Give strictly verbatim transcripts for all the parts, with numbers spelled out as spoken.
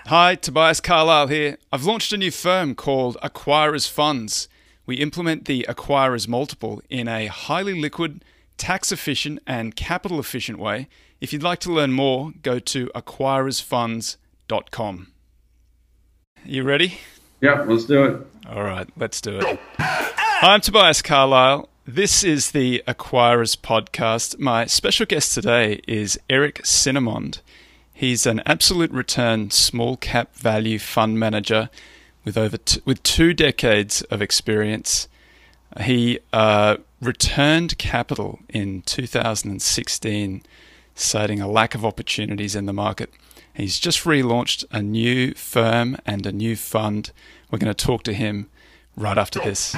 Hi, Tobias Carlisle here. I've launched a new firm called Acquirers Funds. We implement the Acquirers Multiple in a highly liquid, tax-efficient and capital-efficient way. If you'd like to learn more, go to acquirers funds dot com. You ready? Yeah, let's do it. All right, let's do it. Hi, I'm Tobias Carlisle. This is the Acquirers Podcast. My special guest today is Eric Cinnamond. He's an absolute return small cap value fund manager with over t- with two decades of experience. He uh, returned capital in two thousand sixteen, citing a lack of opportunities in the market. He's just relaunched a new firm and a new fund. We're going to talk to him right after this.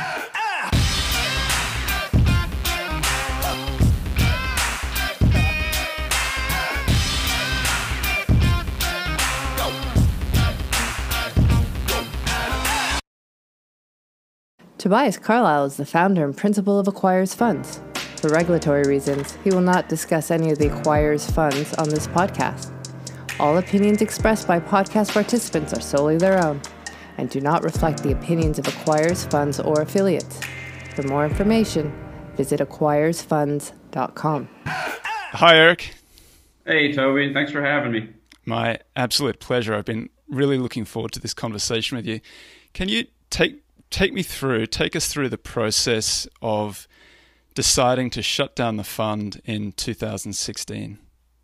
Tobias Carlisle is the founder and principal of Acquirers Funds. For regulatory reasons, he will not discuss any of the Acquirers Funds on this podcast. All opinions expressed by podcast participants are solely their own and do not reflect the opinions of Acquirers Funds or affiliates. For more information, visit acquirers funds dot com. Hi, Eric. Hey, Toby. Thanks for having me. My absolute pleasure. I've been really looking forward to this conversation with you. Can you take Take me through, take us through the process of deciding to shut down the fund in two thousand sixteen.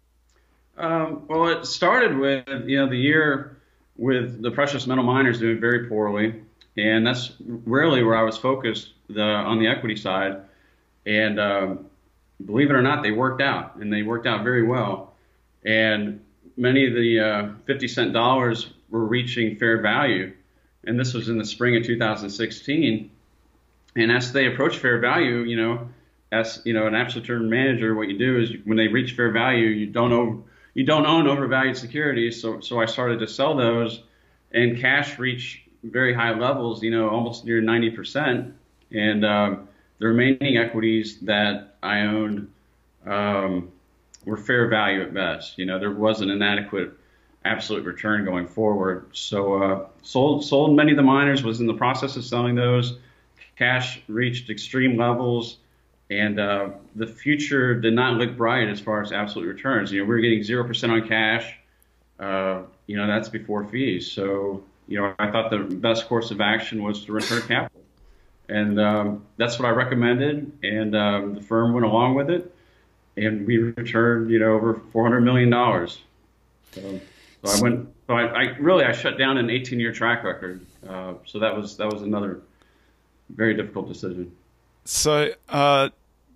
Um, well, it started with, you know, the year with the precious metal miners doing very poorly. And that's really where I was focused the, on the equity side. And um, believe it or not, they worked out, and they worked out very well. And many of the uh, fifty cent dollars were reaching fair value. And this was in the spring of two thousand sixteen. And as they approach fair value, you know, as you know, an absolute return manager, what you do is when they reach fair value, you don't own you don't own overvalued securities. So so I started to sell those, and cash reached very high levels, you know, almost near ninety percent. And um, the remaining equities that I owned um, were fair value at best. You know, there wasn't an adequate absolute return going forward. So uh, sold sold many of the miners, was in the process of selling those. Cash reached extreme levels, and uh, the future did not look bright as far as absolute returns. You know, we were getting zero percent on cash. Uh, you know, that's before fees. So, you know, I thought the best course of action was to return capital. And um, that's what I recommended, and um, the firm went along with it, and we returned, you know, over four hundred million dollars. So, So I went. So I, I really I shut down an eighteen year track record. Uh, so that was that was another very difficult decision. So uh,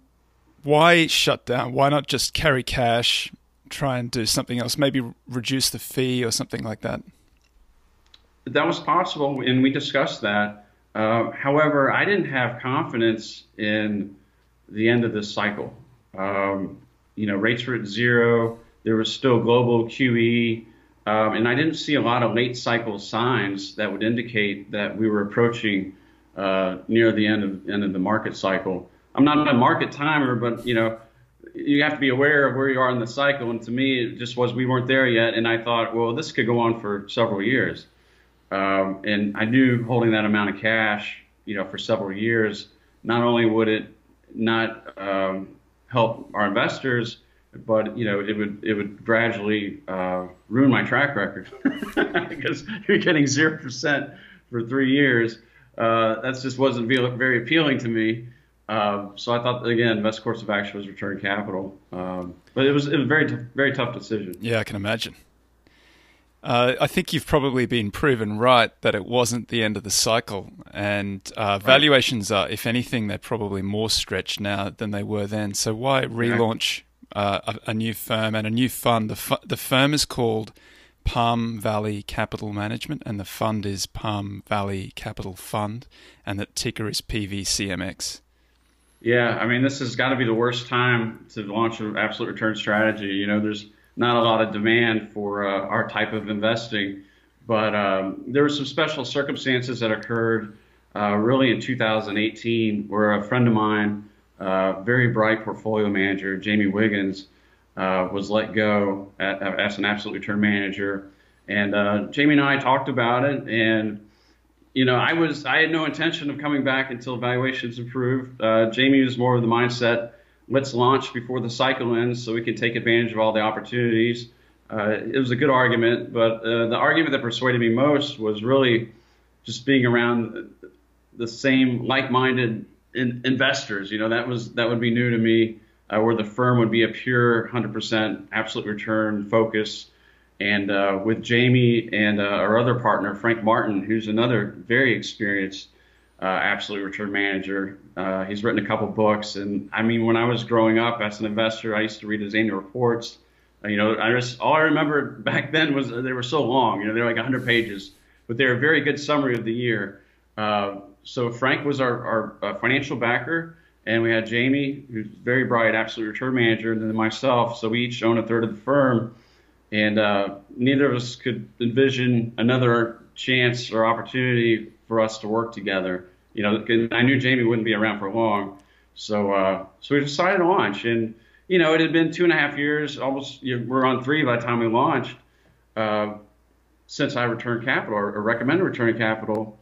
why shut down? Why not just carry cash, try and do something else? Maybe reduce the fee or something like that. That was possible, and we discussed that. Uh, however, I didn't have confidence in the end of this cycle. Um, you know, rates were at zero. There was still global Q E. Um, and I didn't see a lot of late cycle signs that would indicate that we were approaching uh, near the end of end of the market cycle. I'm not a market timer, but you know, you have to be aware of where you are in the cycle. And to me, it just was we weren't there yet. And I thought, well, this could go on for several years. Um, and I knew holding that amount of cash, you know, for several years, not only would it not um, help our investors, but you know, it would it would gradually uh, ruin my track record because you're getting zero percent for three years. Uh, that just wasn't very appealing to me. Uh, so I thought, again, the best course of action was return capital. Um, but it was it was a very t- very tough decision. Yeah, I can imagine. Uh, I think you've probably been proven right that it wasn't the end of the cycle, and uh, valuations are, if anything, they're probably more stretched now than they were then. So why relaunch? Yeah. Uh, a, a new firm and a new fund. The, fu- the firm is called Palm Valley Capital Management, and the fund is Palm Valley Capital Fund, and the ticker is P V C M X. Yeah, I mean, this has got to be the worst time to launch an absolute return strategy. You know, there's not a lot of demand for uh, our type of investing, but um, there were some special circumstances that occurred uh, really in two thousand eighteen where a friend of mine, uh, very bright portfolio manager, Jamie Wiggins, uh, was let go at, as an absolute return manager. And uh, Jamie and I talked about it, and you know, I was I had no intention of coming back until valuations improved. Uh, Jamie was more of the mindset, let's launch before the cycle ends so we can take advantage of all the opportunities. Uh, it was a good argument, but uh, the argument that persuaded me most was really just being around the same like-minded in, investors. You know, that was that would be new to me, uh, where the firm would be a pure one hundred percent absolute return focus. And uh, with Jamie and uh, our other partner, Frank Martin, who's another very experienced uh, absolute return manager. Uh, he's written a couple books. And I mean, when I was growing up as an investor, I used to read his annual reports. Uh, you know, I just, all I remember back then was they were so long. You know, they're like one hundred pages, but they're a very good summary of the year. Uh, so Frank was our, our uh, financial backer. And we had Jamie, who's a very bright absolute return manager, and then myself. So we each own a third of the firm. And uh, neither of us could envision another chance or opportunity for us to work together. You know, I knew Jamie wouldn't be around for long, so uh, so we decided to launch. And you know, it had been two and a half years, almost. You know, we're on three by the time we launched. Uh, since I returned capital or, or recommended returning capital,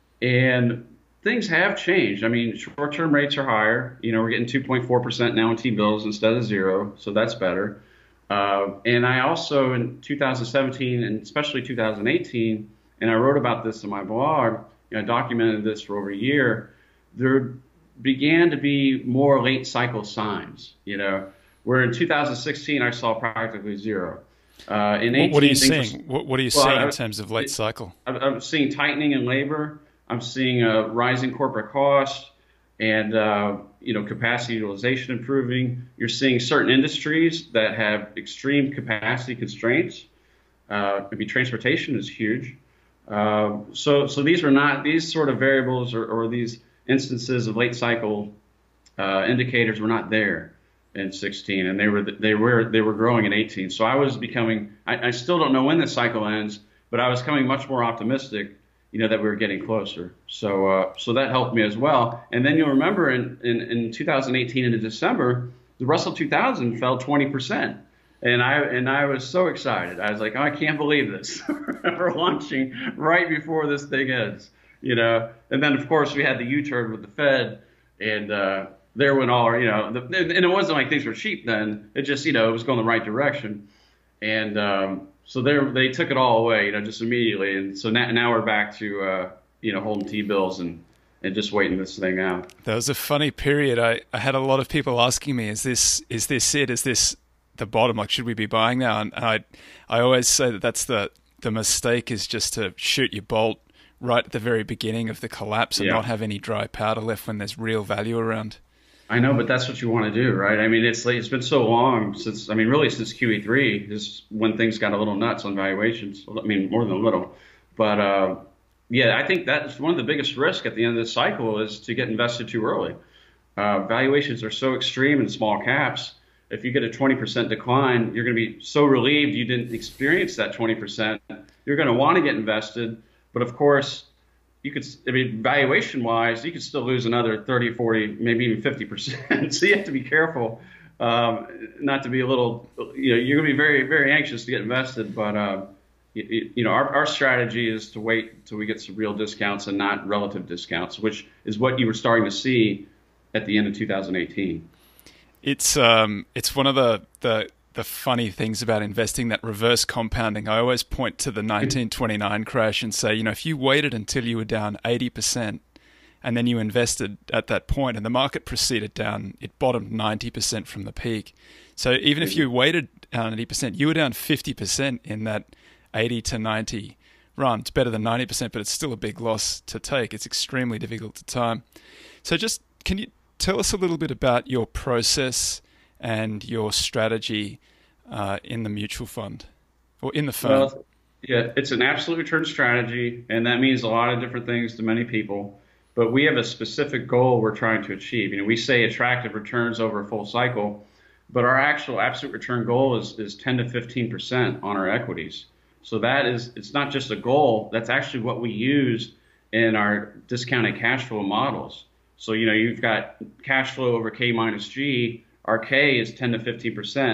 and things have changed. I mean, short-term rates are higher. You know, we're getting two point four percent now in T-bills instead of zero, so that's better. Uh, and I also, in two thousand seventeen and especially two thousand eighteen, and I wrote about this in my blog, you know, I documented this for over a year, there began to be more late cycle signs, you know, where in two thousand sixteen I saw practically zero. Uh, in eighteen, what are you seeing? Were, what, what are you well, seeing I, in terms of late cycle? I'm seeing tightening in labor. I'm seeing a rising corporate cost. And, uh, you know, capacity utilization improving. You're seeing certain industries that have extreme capacity constraints. Uh, maybe transportation is huge. Uh, so, so these are not, these sort of variables or, or these instances of late cycle uh, indicators were not there in sixteen, and they were, they were, they were growing in eighteen. So I was becoming, I, I still don't know when this cycle ends, but I was becoming much more optimistic, you know, that we were getting closer. So uh, so that helped me as well. And then you'll remember in, in, in two thousand eighteen into December, the Russell two thousand fell twenty percent. And I and I was so excited. I was like, oh, I can't believe this. We're launching right before this thing ends, you know. And then, of course, we had the U-turn with the Fed. And uh, there went all, you know, the, and it wasn't like things were cheap then. It just, you know, it was going the right direction. And um, so they they took it all away, you know, just immediately. And so now, now we're back to, uh, you know, holding T-bills and, and just waiting this thing out. That was a funny period. I, I had a lot of people asking me, is this is this it? Is this the bottom? Like, should we be buying now? And I I always say that that's the, the mistake, is just to shoot your bolt right at the very beginning of the collapse and yeah. not have any dry powder left when there's real value around. I know, but that's what you want to do, right? I mean, it's like, it's been so long since, I mean, really since Q E three is when things got a little nuts on valuations. I mean, more than a little. But, uh, yeah, I think that's one of the biggest risks at the end of the cycle is to get invested too early. Uh, valuations are so extreme in small caps. If you get a twenty percent decline, you're going to be so relieved you didn't experience that twenty percent. You're going to want to get invested. But, of course, you could, I mean, valuation wise, you could still lose another thirty, forty, maybe even fifty percent. So you have to be careful, um, not to be a little, you know, you're going to be very, very anxious to get invested. But, uh, you, you know, our, our strategy is to wait until we get some real discounts and not relative discounts, which is what you were starting to see at the end of two thousand eighteen. It's, um, it's one of the, the, the funny things about investing, that reverse compounding. I always point to the nineteen twenty-nine crash and say, you know, if you waited until you were down eighty percent and then you invested at that point and the market proceeded down, it bottomed ninety percent from the peak. So even if you waited down eighty percent, you were down fifty percent in that eighty to ninety run. It's better than ninety percent, but it's still a big loss to take. It's extremely difficult to time. So just, can you tell us a little bit about your process and your strategy uh, in the mutual fund or in the fund? Well, yeah, it's an absolute return strategy, and that means a lot of different things to many people. But we have a specific goal we're trying to achieve. You know, we say attractive returns over a full cycle, but our actual absolute return goal is, is ten to fifteen percent on our equities. So that is, it's not just a goal, that's actually what we use in our discounted cash flow models. So, you know, you've got cash flow over K minus G. Our K is ten to fifteen percent.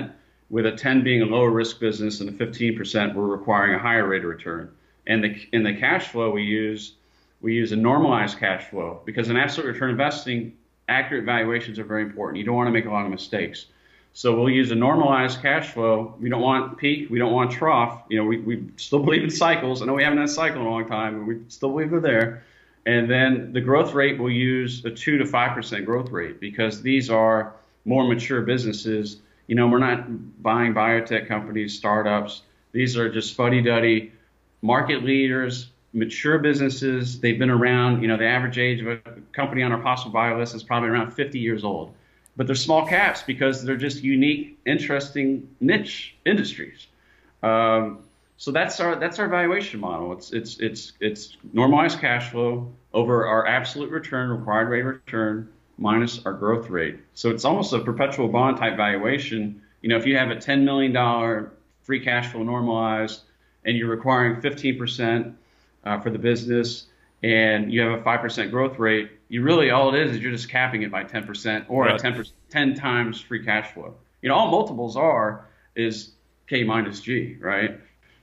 with a ten being a lower risk business and a fifteen percent we're requiring a higher rate of return. And the in the cash flow we use we use a normalized cash flow, because in absolute return investing, accurate valuations are very important. You don't want to make a lot of mistakes. So we'll use a normalized cash flow. We don't want peak. We don't want trough. You know, we, we still believe in cycles. I know we haven't had a cycle in a long time, but we still believe they're there. And then the growth rate, we'll use a two to five percent growth rate, because these are more mature businesses. You know, we're not buying biotech companies, startups. These are just fuddy-duddy market leaders, mature businesses. They've been around. You know, the average age of a company on our Possible Bio list is probably around fifty years old. But they're small caps because they're just unique, interesting niche industries. Um, so that's our that's our valuation model. It's it's it's it's normalized cash flow over our absolute return, required rate of return, minus our growth rate. So it's almost a perpetual bond type valuation. You know, if you have a ten million dollars free cash flow normalized and you're requiring fifteen percent uh, for the business, and you have a five percent growth rate, you really, all it is is you're just capping it by ten percent or right. a ten percent, ten times free cash flow. You know, all multiples are is K minus G, right?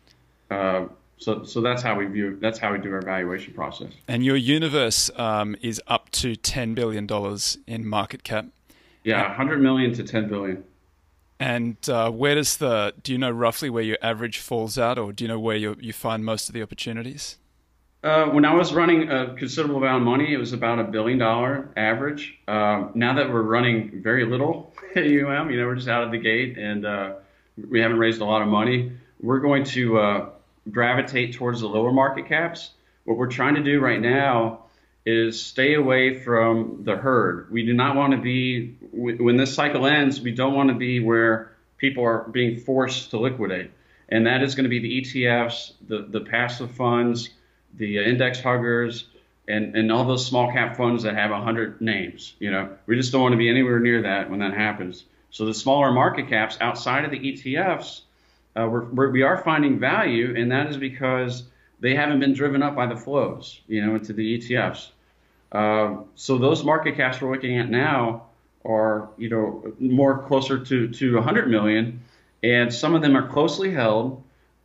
Uh, so so that's how we view, that's how we do our valuation process. And your universe um, is up to ten billion dollars in market cap. Yeah, one hundred million to ten billion. And uh, where does the, do you know roughly where your average falls out, or do you know where you you find most of the opportunities? Uh, when I was running a considerable amount of money, it was about a billion dollar average. Um, now that we're running very little at U M, you know, we're just out of the gate and uh, we haven't raised a lot of money, we're going to uh, gravitate towards the lower market caps. What we're trying to do right now is stay away from the herd. We do not want to be, when this cycle ends, we don't want to be where people are being forced to liquidate. And that is going to be the E T Fs, the, the passive funds, the index huggers, and, and all those small cap funds that have one hundred names. You know, we just don't want to be anywhere near that when that happens. So the smaller market caps outside of the E T Fs, uh, we're, we're, we are finding value, and that is because they haven't been driven up by the flows, you know, into the E T Fs. Uh, so those market caps we're looking at now are, you know, more closer to, to one hundred million, and some of them are closely held,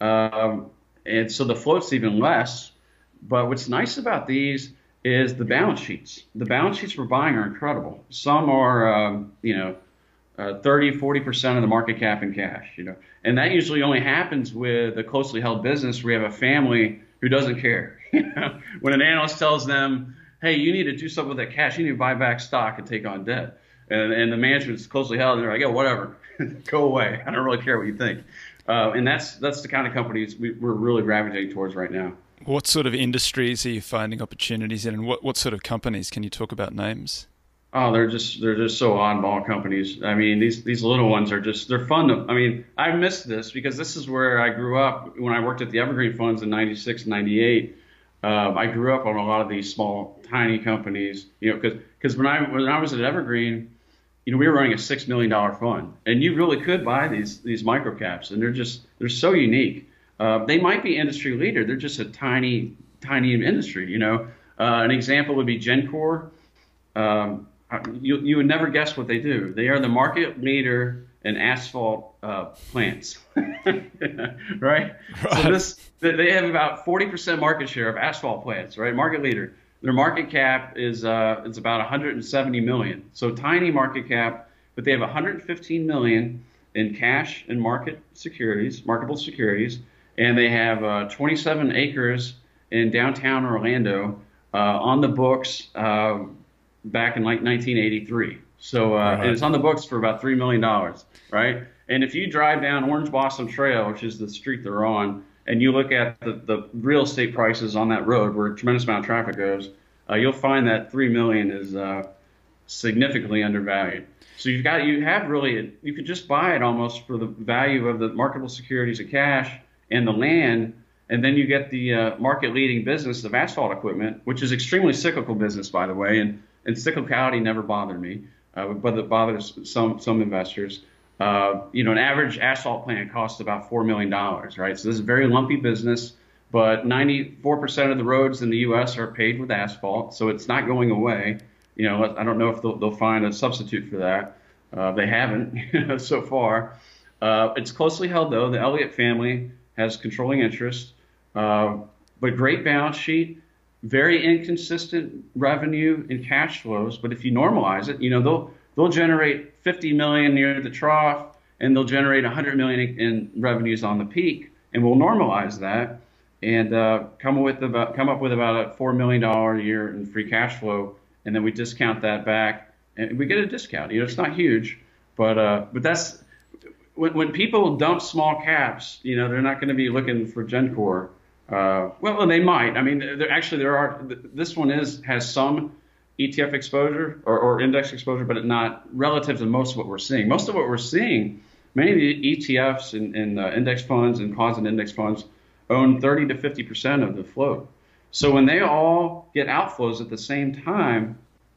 um, and so the float's even less. But what's nice about these is the balance sheets. The balance sheets we're buying are incredible. Some are, um, you know, uh, thirty, forty percent of the market cap in cash, you know. And that usually only happens with a closely held business where you have a family who doesn't care. You know? When an analyst tells them, hey, you need to do something with that cash, you need to buy back stock and take on debt. And, and the management's closely held, and they're like, yeah, whatever, go away. I don't really care what you think. Uh, and that's that's the kind of companies we, we're really gravitating towards right now. What sort of industries are you finding opportunities in, and what, what sort of companies? Can you talk about names? Oh, they're just they're just so oddball companies. I mean, these these little ones are just, they're fun to, I mean, I missed this because this is where I grew up when I worked at the Evergreen Funds in ninety-six, ninety-eight. Um, I grew up on a lot of these small, tiny companies, you know, because because when I when I was at Evergreen, you know, we were running a six million dollar fund, and you really could buy these these micro caps, and they're just they're so unique. Uh, they might be industry leader. They're just a tiny, tiny industry, you know. Uh, an example would be Gencor. Um, you, you would never guess what they do. They are the market leader in asphalt uh, plants, right? right? So this, they have about forty percent market share of asphalt plants, right? Market leader. Their market cap is uh, it's about one hundred seventy million. So tiny market cap, but they have one hundred fifteen million in cash and market securities, marketable securities. And they have uh, twenty-seven acres in downtown Orlando uh, on the books uh, back in like nineteen eighty-three. So uh, right. And it's on the books for about three million dollars, right? And if you drive down Orange Blossom Trail, which is the street they're on, and you look at the, the real estate prices on that road where a tremendous amount of traffic goes, uh, you'll find that three million dollars is uh, significantly undervalued. So you've got, you have really, you could just buy it almost for the value of the marketable securities of cash and the land, and then you get the uh, market-leading business of asphalt equipment, which is extremely cyclical business, by the way, and, and cyclicality never bothered me, uh, but it bothers some some investors. Uh, you know, an average asphalt plant costs about four million dollars, right? So this is a very lumpy business, but ninety-four percent of the roads in the U S are paved with asphalt, so it's not going away. You know, I don't know if they'll, they'll find a substitute for that. Uh, they haven't so far. Uh, it's closely held, though. The Elliott family has controlling interest, uh, but great balance sheet, very inconsistent revenue and cash flows. But if you normalize it, you know, they'll they'll generate fifty million near the trough, and they'll generate one hundred million in revenues on the peak, and we'll normalize that and uh, come with about come up with about a four million dollars a year in free cash flow, and then we discount that back, and we get a discount. You know, it's not huge, but uh, but that's when, when people dump small caps, you know, they're not going to be looking for Gencor. Uh, well, they might. I mean, there, actually, there are. This one is has some E T F exposure or, or index exposure, but it not relative to most of what we're seeing. Most of what we're seeing, many of the E T Fs and, and uh, index funds and closet index funds own thirty to fifty percent of the float. So when they all get outflows at the same time,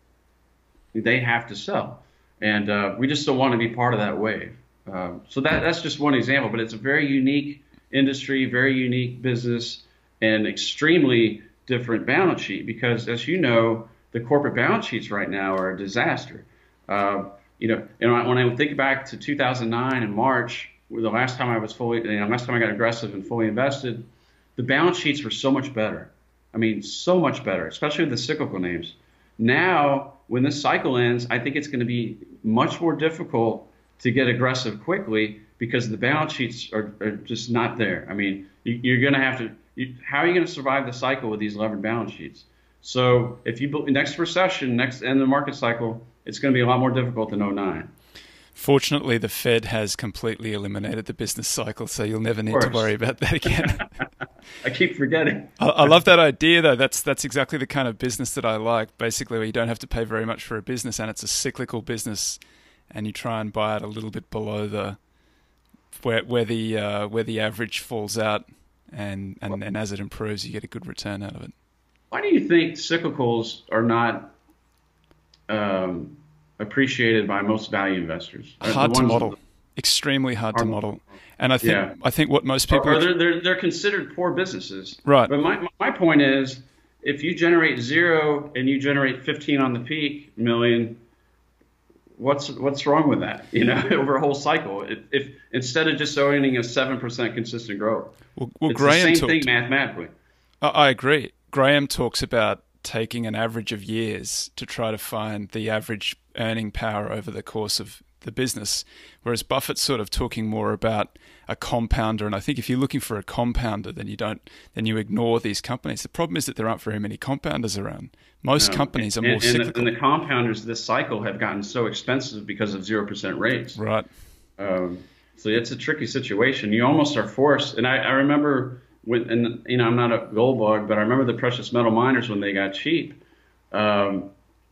they have to sell, and uh, we just don't want to be part of that wave. Uh, so that that's just one example, but it's a very unique industry, very unique business, and extremely different balance sheet because, as you know, the corporate balance sheets right now are a disaster. Uh, you know, and when I think back to two thousand nine in March, the last time I was fully, you know, last time I got aggressive and fully invested, the balance sheets were so much better. I mean, so much better, especially with the cyclical names. Now, when this cycle ends, I think it's going to be much more difficult to get aggressive quickly because the balance sheets are, are just not there. I mean, you, you're going to have to, you, how are you going to survive the cycle with these levered balance sheets? So if you, next recession, next end of the market cycle, it's going to be a lot more difficult than oh nine. Fortunately, the Fed has completely eliminated the business cycle, so you'll never need to worry about that again. I keep forgetting. I, I love that idea, though. That's that's exactly the kind of business that I like, basically, where you don't have to pay very much for a business, and it's a cyclical business, and you try and buy it a little bit below the where where the uh, where the average falls out, and and then as it improves, you get a good return out of it. Why do you think cyclicals are not um, appreciated by most value investors? Hard to model, extremely hard to model. And I think yeah. I think what most people or, or they're, they're they're considered poor businesses, right? But my my point is, if you generate zero and you generate fifteen on the peak million, what's what's wrong with that? You know, over a whole cycle, if, if instead of just owning a seven percent consistent growth, well, well it's Graham the same talked, thing mathematically. I, I agree. Graham talks about taking an average of years to try to find the average earning power over the course of the business, whereas Buffett's sort of talking more about a compounder. And I think if you're looking for a compounder, then you don't, then you ignore these companies. The problem is that there aren't very many compounders around. Most no. companies are and, more and cyclical. The, and the compounders this cycle have gotten so expensive because of zero percent rates. Right. Um, so it's a tricky situation. You almost are forced. And I, I remember when, and you know, I'm not a gold bug, but I remember the precious metal miners when they got cheap. Um,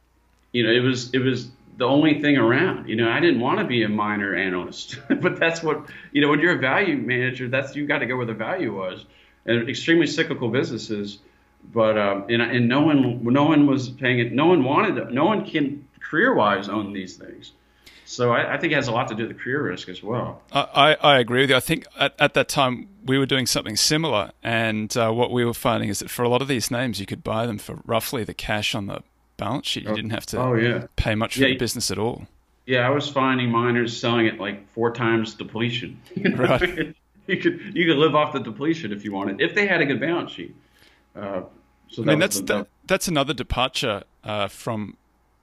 you know, it was it was. the only thing around. You know, I didn't want to be a miner analyst, but that's what, you know, when you're a value manager, that's, you got to go where the value was. And extremely cyclical businesses, but um, and, and no one, no one was paying it. No one wanted it. No one can career-wise own these things. So I, I think it has a lot to do with the career risk as well. I, I agree with you. I think at, at that time we were doing something similar, and uh, what we were finding is that for a lot of these names, you could buy them for roughly the cash on the balance sheet. You didn't have to oh, yeah. pay much for yeah, the business at all. Yeah, I was finding miners selling it like four times depletion. You know? Right. you could you could live off the depletion if you wanted, if they had a good balance sheet. Uh, so I mean, that's the, that, that's another departure uh, from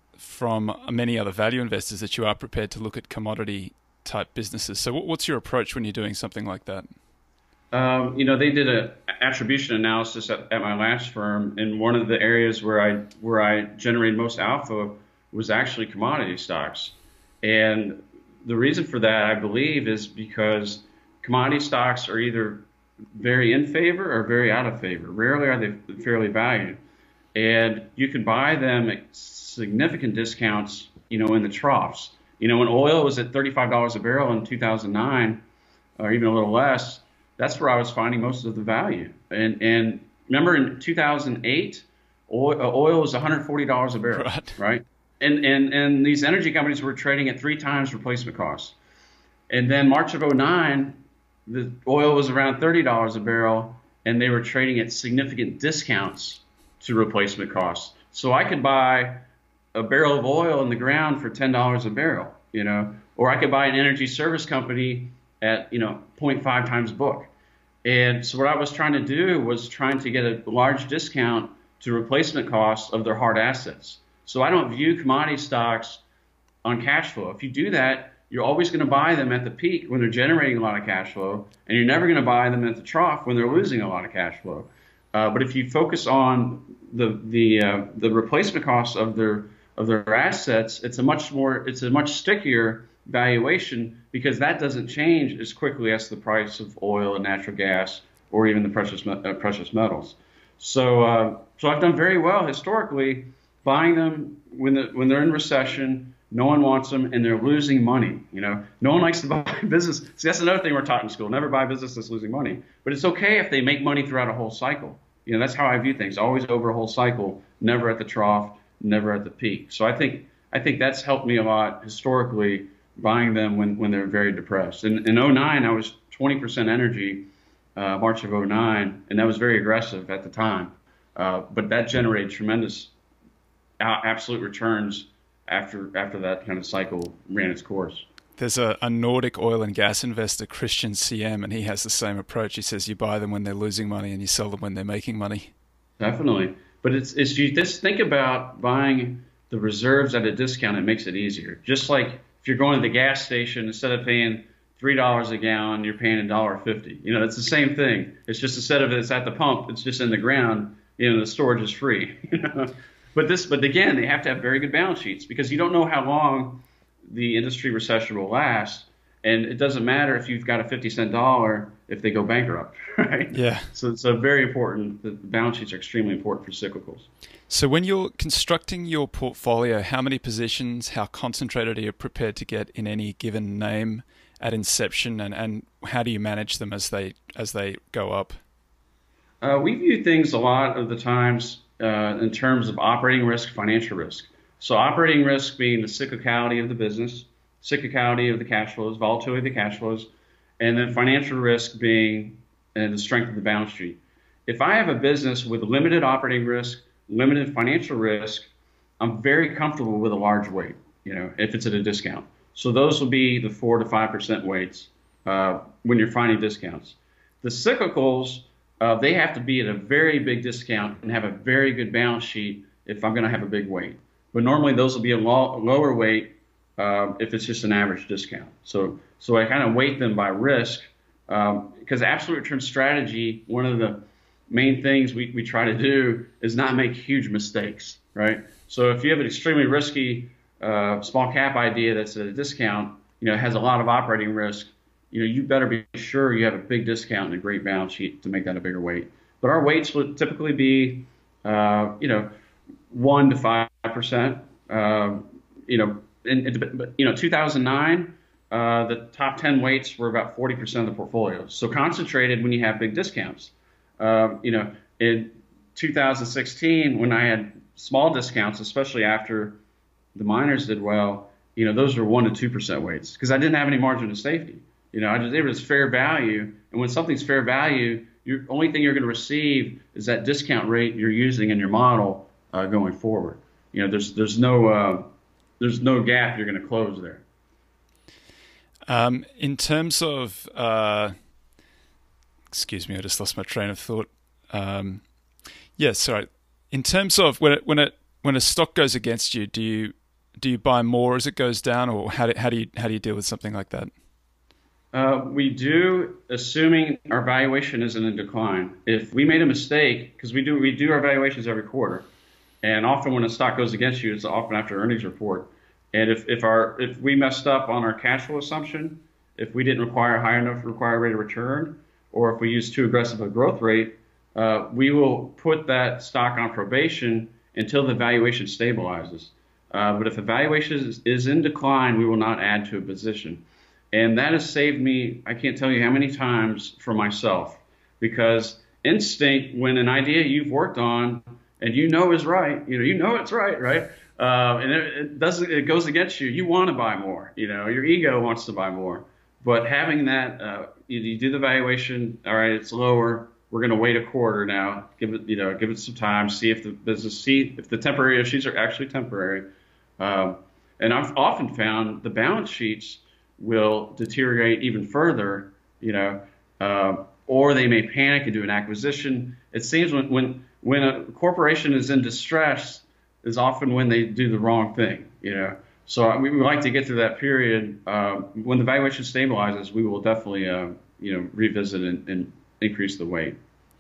from many other value investors, that you are prepared to look at commodity type businesses. So what's your approach when you're doing something like that? Um, you know, they did a attribution analysis at, at my last firm, and one of the areas where I where I generated most alpha was actually commodity stocks. And the reason for that, I believe, is because commodity stocks are either very in favor or very out of favor. Rarely are they fairly valued, and you can buy them at significant discounts, you know, in the troughs. You know, when oil was at thirty-five dollars a barrel in two thousand nine, or even a little less, that's where I was finding most of the value. And and remember in two thousand eight, oil, oil was one hundred forty dollars a barrel, right? right? And, and, and these energy companies were trading at three times replacement costs. And then March of oh nine, the oil was around thirty dollars a barrel, and they were trading at significant discounts to replacement costs. So I could buy a barrel of oil in the ground for ten dollars a barrel, you know, or I could buy an energy service company at, you know, zero point five times book. And so what I was trying to do was trying to get a large discount to replacement costs of their hard assets. So I don't view commodity stocks on cash flow. If you do that, you're always going to buy them at the peak when they're generating a lot of cash flow, and you're never going to buy them at the trough when they're losing a lot of cash flow. Uh, but if you focus on the the uh, the replacement costs of their of their assets, it's a much more it's a much stickier valuation, because that doesn't change as quickly as the price of oil and natural gas or even the precious uh, precious metals. So uh, so I've done very well historically buying them when the, when they're in recession. No one wants them, and they're losing money. You know, no one likes to buy business. See, that's another thing we're taught in school: never buy business that's losing money. But it's okay if they make money throughout a whole cycle. You know, that's how I view things: always over a whole cycle, never at the trough, never at the peak. So I think I think that's helped me a lot historically, buying them when when they're very depressed. In in oh nine, I was twenty percent energy, uh, March of oh nine, and that was very aggressive at the time. Uh, but that generated tremendous absolute returns after after that kind of cycle ran its course. There's a, a Nordic oil and gas investor, Christian C M, and he has the same approach. He says you buy them when they're losing money and you sell them when they're making money. Definitely. But it's, it's you just think about buying the reserves at a discount. It makes it easier. Just like if you're going to the gas station, instead of paying three dollars a gallon, you're paying one dollar fifty. You know, it's the same thing. It's just instead of it's at the pump, it's just in the ground. You know, the storage is free. You know? But this, but again, they have to have very good balance sheets, because you don't know how long the industry recession will last, and it doesn't matter if you've got a fifty cent dollar if they go bankrupt, right? Yeah. So it's so very important. The balance sheets are extremely important for cyclicals. So when you're constructing your portfolio, how many positions, how concentrated are you prepared to get in any given name at inception, and, and how do you manage them as they as they go up? Uh, we view things a lot of the times uh, in terms of operating risk, financial risk. So operating risk being the cyclicality of the business, cyclicality of the cash flows, volatility of the cash flows, and then financial risk being uh, the strength of the balance sheet. If I have a business with limited operating risk, limited financial risk, I'm very comfortable with a large weight, you know, if it's at a discount. So those will be the four to five percent weights uh, when you're finding discounts. The cyclicals, uh, they have to be at a very big discount and have a very good balance sheet if I'm going to have a big weight. But normally those will be a low, lower weight uh, if it's just an average discount. So so I kind of weight them by risk, um, because absolute return strategy, one of the main things we, we try to do is not make huge mistakes, right? So if you have an extremely risky uh, small cap idea that's at a discount, you know, has a lot of operating risk, you know, you better be sure you have a big discount and a great balance sheet to make that a bigger weight. But our weights would typically be, uh, you know, one to five percent. Uh, you know, in, in you know, two thousand nine, uh, the top ten weights were about forty percent of the portfolio. So concentrated when you have big discounts. Uh, you know, in two thousand sixteen, when I had small discounts, especially after the miners did well, you know, those were one to two percent weights, because I didn't have any margin of safety. You know, I just, it was fair value, and when something's fair value, the only thing you're going to receive is that discount rate you're using in your model uh, going forward. You know, there's there's no uh, there's no gap you're going to close there. Um, in terms of uh, excuse me, I just lost my train of thought. Um, yeah, sorry. In terms of when it, when it when a stock goes against you, do you do you buy more as it goes down, or how do, how do you how do you deal with something like that? Uh, we do, assuming our valuation isn't in decline. If we made a mistake, because we do we do our valuations every quarter, and often when a stock goes against you, it's often after earnings report. And if if our if we messed up on our cash flow assumption, if we didn't require a high enough required rate of return, or if we use too aggressive a growth rate, uh, we will put that stock on probation until the valuation stabilizes. Uh, but if the valuation is, is in decline, we will not add to a position. And that has saved me, I can't tell you how many times, for myself, because instinct, when an idea you've worked on and you know is right, you know, you know it's right, right? Uh, and it, it doesn't, it goes against you. You want to buy more, you know, your ego wants to buy more. But having that, uh, you, you do the valuation, all right, it's lower. We're going to wait a quarter now. Give it, you know, give it some time. See if the business, see if the temporary issues are actually temporary. Um, and I've often found the balance sheets will deteriorate even further, you know, uh, or they may panic and do an acquisition. It seems when, when, when a corporation is in distress is often when they do the wrong thing, you know. So we would like to get through that period. Uh, when the valuation stabilizes, we will definitely, uh, you know, revisit and, and increase the weight.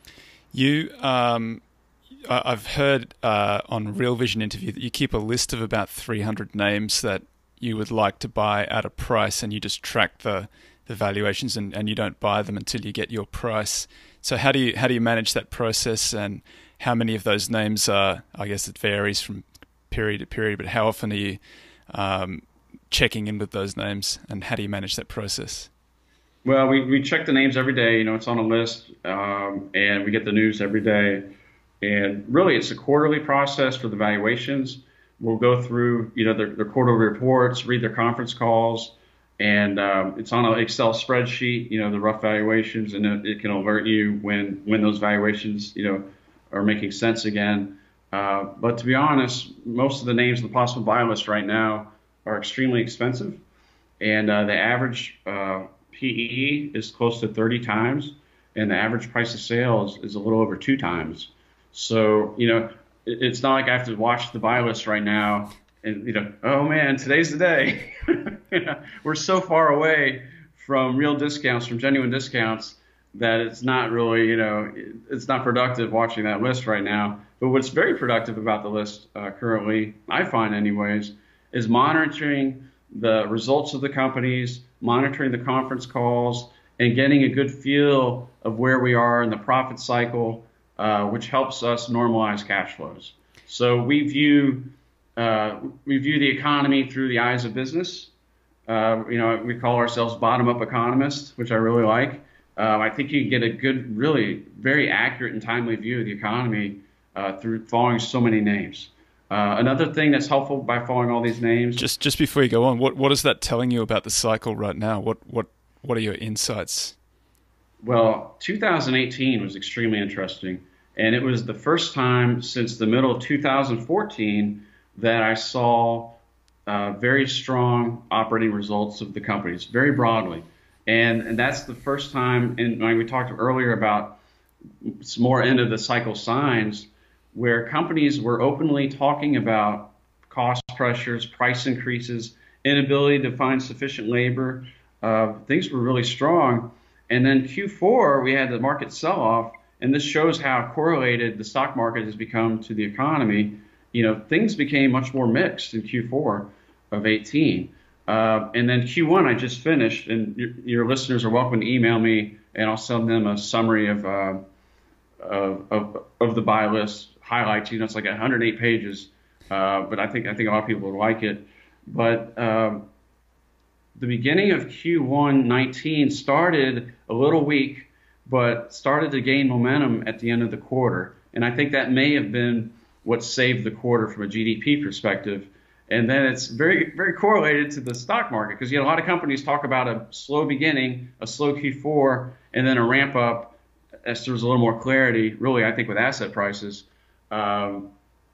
You, um, I've heard uh, on Real Vision interview that you keep a list of about three hundred names that you would like to buy at a price, and you just track the, the valuations, and, and you don't buy them until you get your price. So how do you how do you manage that process, and how many of those names are? I guess it varies from period to period, but how often are you um, checking in with those names, and how do you manage that process? Well, we, we check the names every day. You know, it's on a list, um, and we get the news every day. And really, it's a quarterly process for the valuations. We'll go through, you know, their, their quarterly reports, read their conference calls, and um, it's on an Excel spreadsheet, you know, the rough valuations, and it, it can alert you when when those valuations, you know, are making sense again. Uh, but to be honest, most of the names on the possible buy list right now are extremely expensive, and uh, the average uh, P E is close to thirty times, and the average price of sales is a little over two times. So, you know, it, it's not like I have to watch the buy list right now and, you know, oh man, today's the day. You know, we're so far away from real discounts, from genuine discounts, that it's not really, you know, it's not productive watching that list right now. But what's very productive about the list uh, currently, I find anyways, is monitoring the results of the companies, monitoring the conference calls, and getting a good feel of where we are in the profit cycle, uh, which helps us normalize cash flows. So we view uh, we view the economy through the eyes of business. Uh, you know, we call ourselves bottom-up economists, which I really like. Uh, I think you can get a good, really very accurate and timely view of the economy uh, through following so many names. Uh, another thing that's helpful by following all these names. Just just before you go on, what what is that telling you about the cycle right now? What what what are your insights? Well, two thousand eighteen was extremely interesting, and it was the first time since the middle of two thousand fourteen that I saw uh, very strong operating results of the companies, very broadly. And, and that's the first time, and like we talked earlier about some more end of the cycle signs, where companies were openly talking about cost pressures, price increases, inability to find sufficient labor. Uh, things were really strong. And then Q four, we had the market sell-off, and this shows how correlated the stock market has become to the economy. You know, things became much more mixed in Q four of eighteen. Uh, and then Q one I just finished, and your, your listeners are welcome to email me, and I'll send them a summary of uh, of, of of the buy list highlights. You know, it's like one hundred eight pages, uh, but I think I think a lot of people would like it. But um, the beginning of Q one nineteen started a little weak, but started to gain momentum at the end of the quarter, and I think that may have been what saved the quarter from a G D P perspective. And then it's very, very correlated to the stock market, because you know, a lot of companies talk about a slow beginning, a slow Q four, and then a ramp up as there's a little more clarity, really, I think, with asset prices um,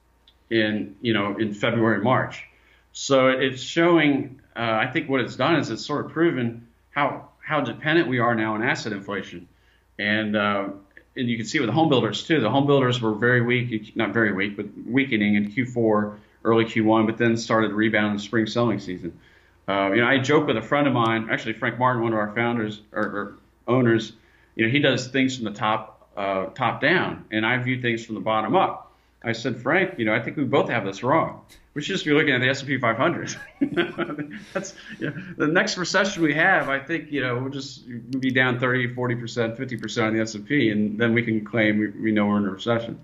in, you know, in February and March. So it's showing, uh, I think what it's done is it's sort of proven how, how dependent we are now on asset inflation. And, uh, and you can see with the home builders, too. The home builders were very weak, not very weak, but weakening in Q four. Early Q one, but then started to rebound in the spring selling season. Uh, you know, I joke with a friend of mine, actually Frank Martin, one of our founders or, or owners. You know, he does things from the top uh, top down, and I view things from the bottom up. I said, Frank, you know, I think we both have this wrong. We should just be looking at the S and P five hundred. That's you know, the next recession we have. I think you know we'll just we'll be down thirty, forty percent, fifty percent on the S and P, and then we can claim we, we know we're in a recession.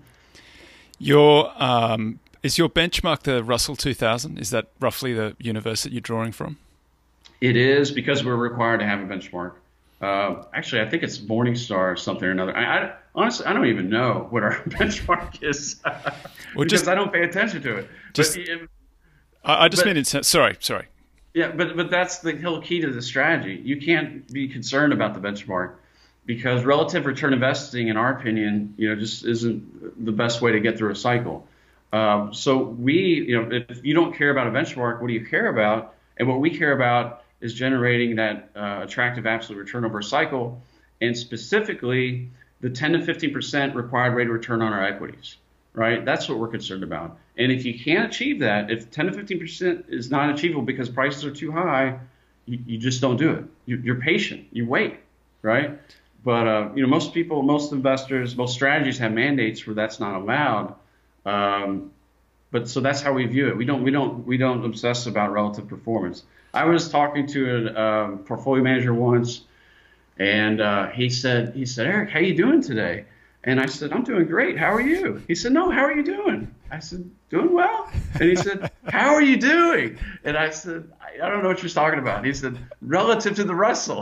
Your um. Is your benchmark the Russell two thousand? Is that roughly the universe that you're drawing from? It is, because we're required to have a benchmark. Uh, actually, I think it's Morningstar or something or another. I, I, honestly, I don't even know what our benchmark is well, because just, I don't pay attention to it. Just, but, I, I just but, mean, in, sorry, sorry. Yeah, but but that's the whole key to the strategy. You can't be concerned about the benchmark, because relative return investing, in our opinion, you know, just isn't the best way to get through a cycle. Um, so we, you know, if you don't care about a benchmark, what do you care about? And what we care about is generating that uh, attractive absolute return over a cycle, and specifically the ten to fifteen percent required rate of return on our equities, right? That's what we're concerned about. And if you can't achieve that, if ten to fifteen percent is not achievable because prices are too high, you, you just don't do it. You, you're patient, you wait, right? But uh, you know, most people, most investors, most strategies have mandates where that's not allowed. Um, but so that's how we view it. We don't, we don't, we don't obsess about relative performance. I was talking to a um, portfolio manager once, and uh, he said, he said, Eric, how you doing today? And I said, I'm doing great. How are you? He said, no, how are you doing? I said, doing well. And he said, how are you doing? And I said, I, I don't know what you're talking about. He said, relative to the Russell.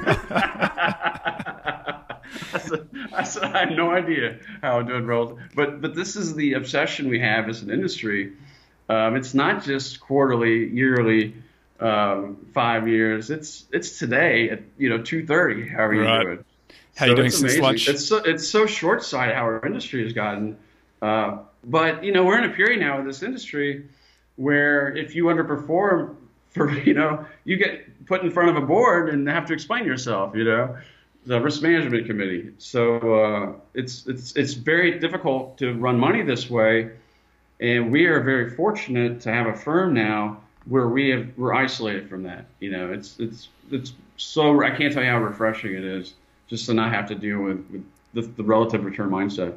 I said, I said, I have no idea how I'm doing relative. But, but this is the obsession we have as an industry. Um, it's not just quarterly, yearly, um, five years. It's it's today at, you know, two thirty. How are you right. doing? How so you doing it's since amazing. lunch? It's so, it's so short-sighted how our industry has gotten. Uh, but, you know, we're in a period now with this industry where if you underperform for, you know, you get put in front of a board and have to explain yourself, you know, the risk management committee. So uh, it's, it's, it's very difficult to run money this way. And we are very fortunate to have a firm now where we have, we're isolated from that. You know, it's, it's, it's so, I can't tell you how refreshing it is just to not have to deal with, with the, the relative return mindset.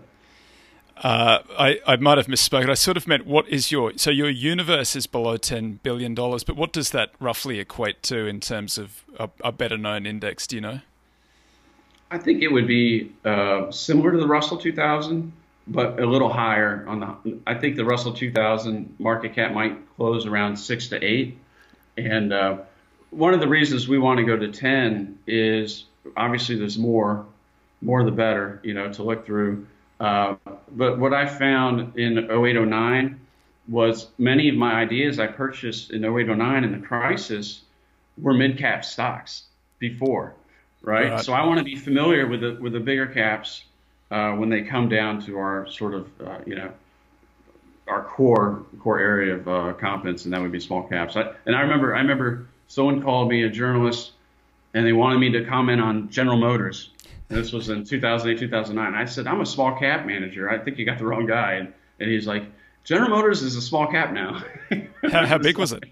Uh, I, I might have misspoken. I sort of meant, what is your, so your universe is below ten billion dollars, but what does that roughly equate to in terms of a, a better known index? Do you know? I think it would be uh, similar to the Russell two thousand, but a little higher on the, I think the Russell two thousand market cap might close around six to eight. And uh, one of the reasons we want to go to ten is obviously there's more, more the better, you know, to look through. Uh, but what I found in oh eight oh nine was many of my ideas I purchased in oh eight oh nine in the crisis were mid-cap stocks before, right? right? So I want to be familiar with the with the bigger caps uh, when they come down to our sort of, uh, you know, our core core area of uh, competence, and that would be small caps. I, and I remember I remember someone called me, a journalist, and they wanted me to comment on General Motors. This was in two thousand eight, two thousand nine. I said, I'm a small cap manager. I think you got the wrong guy. And, and he's like, General Motors is a small cap now. how, how big was it?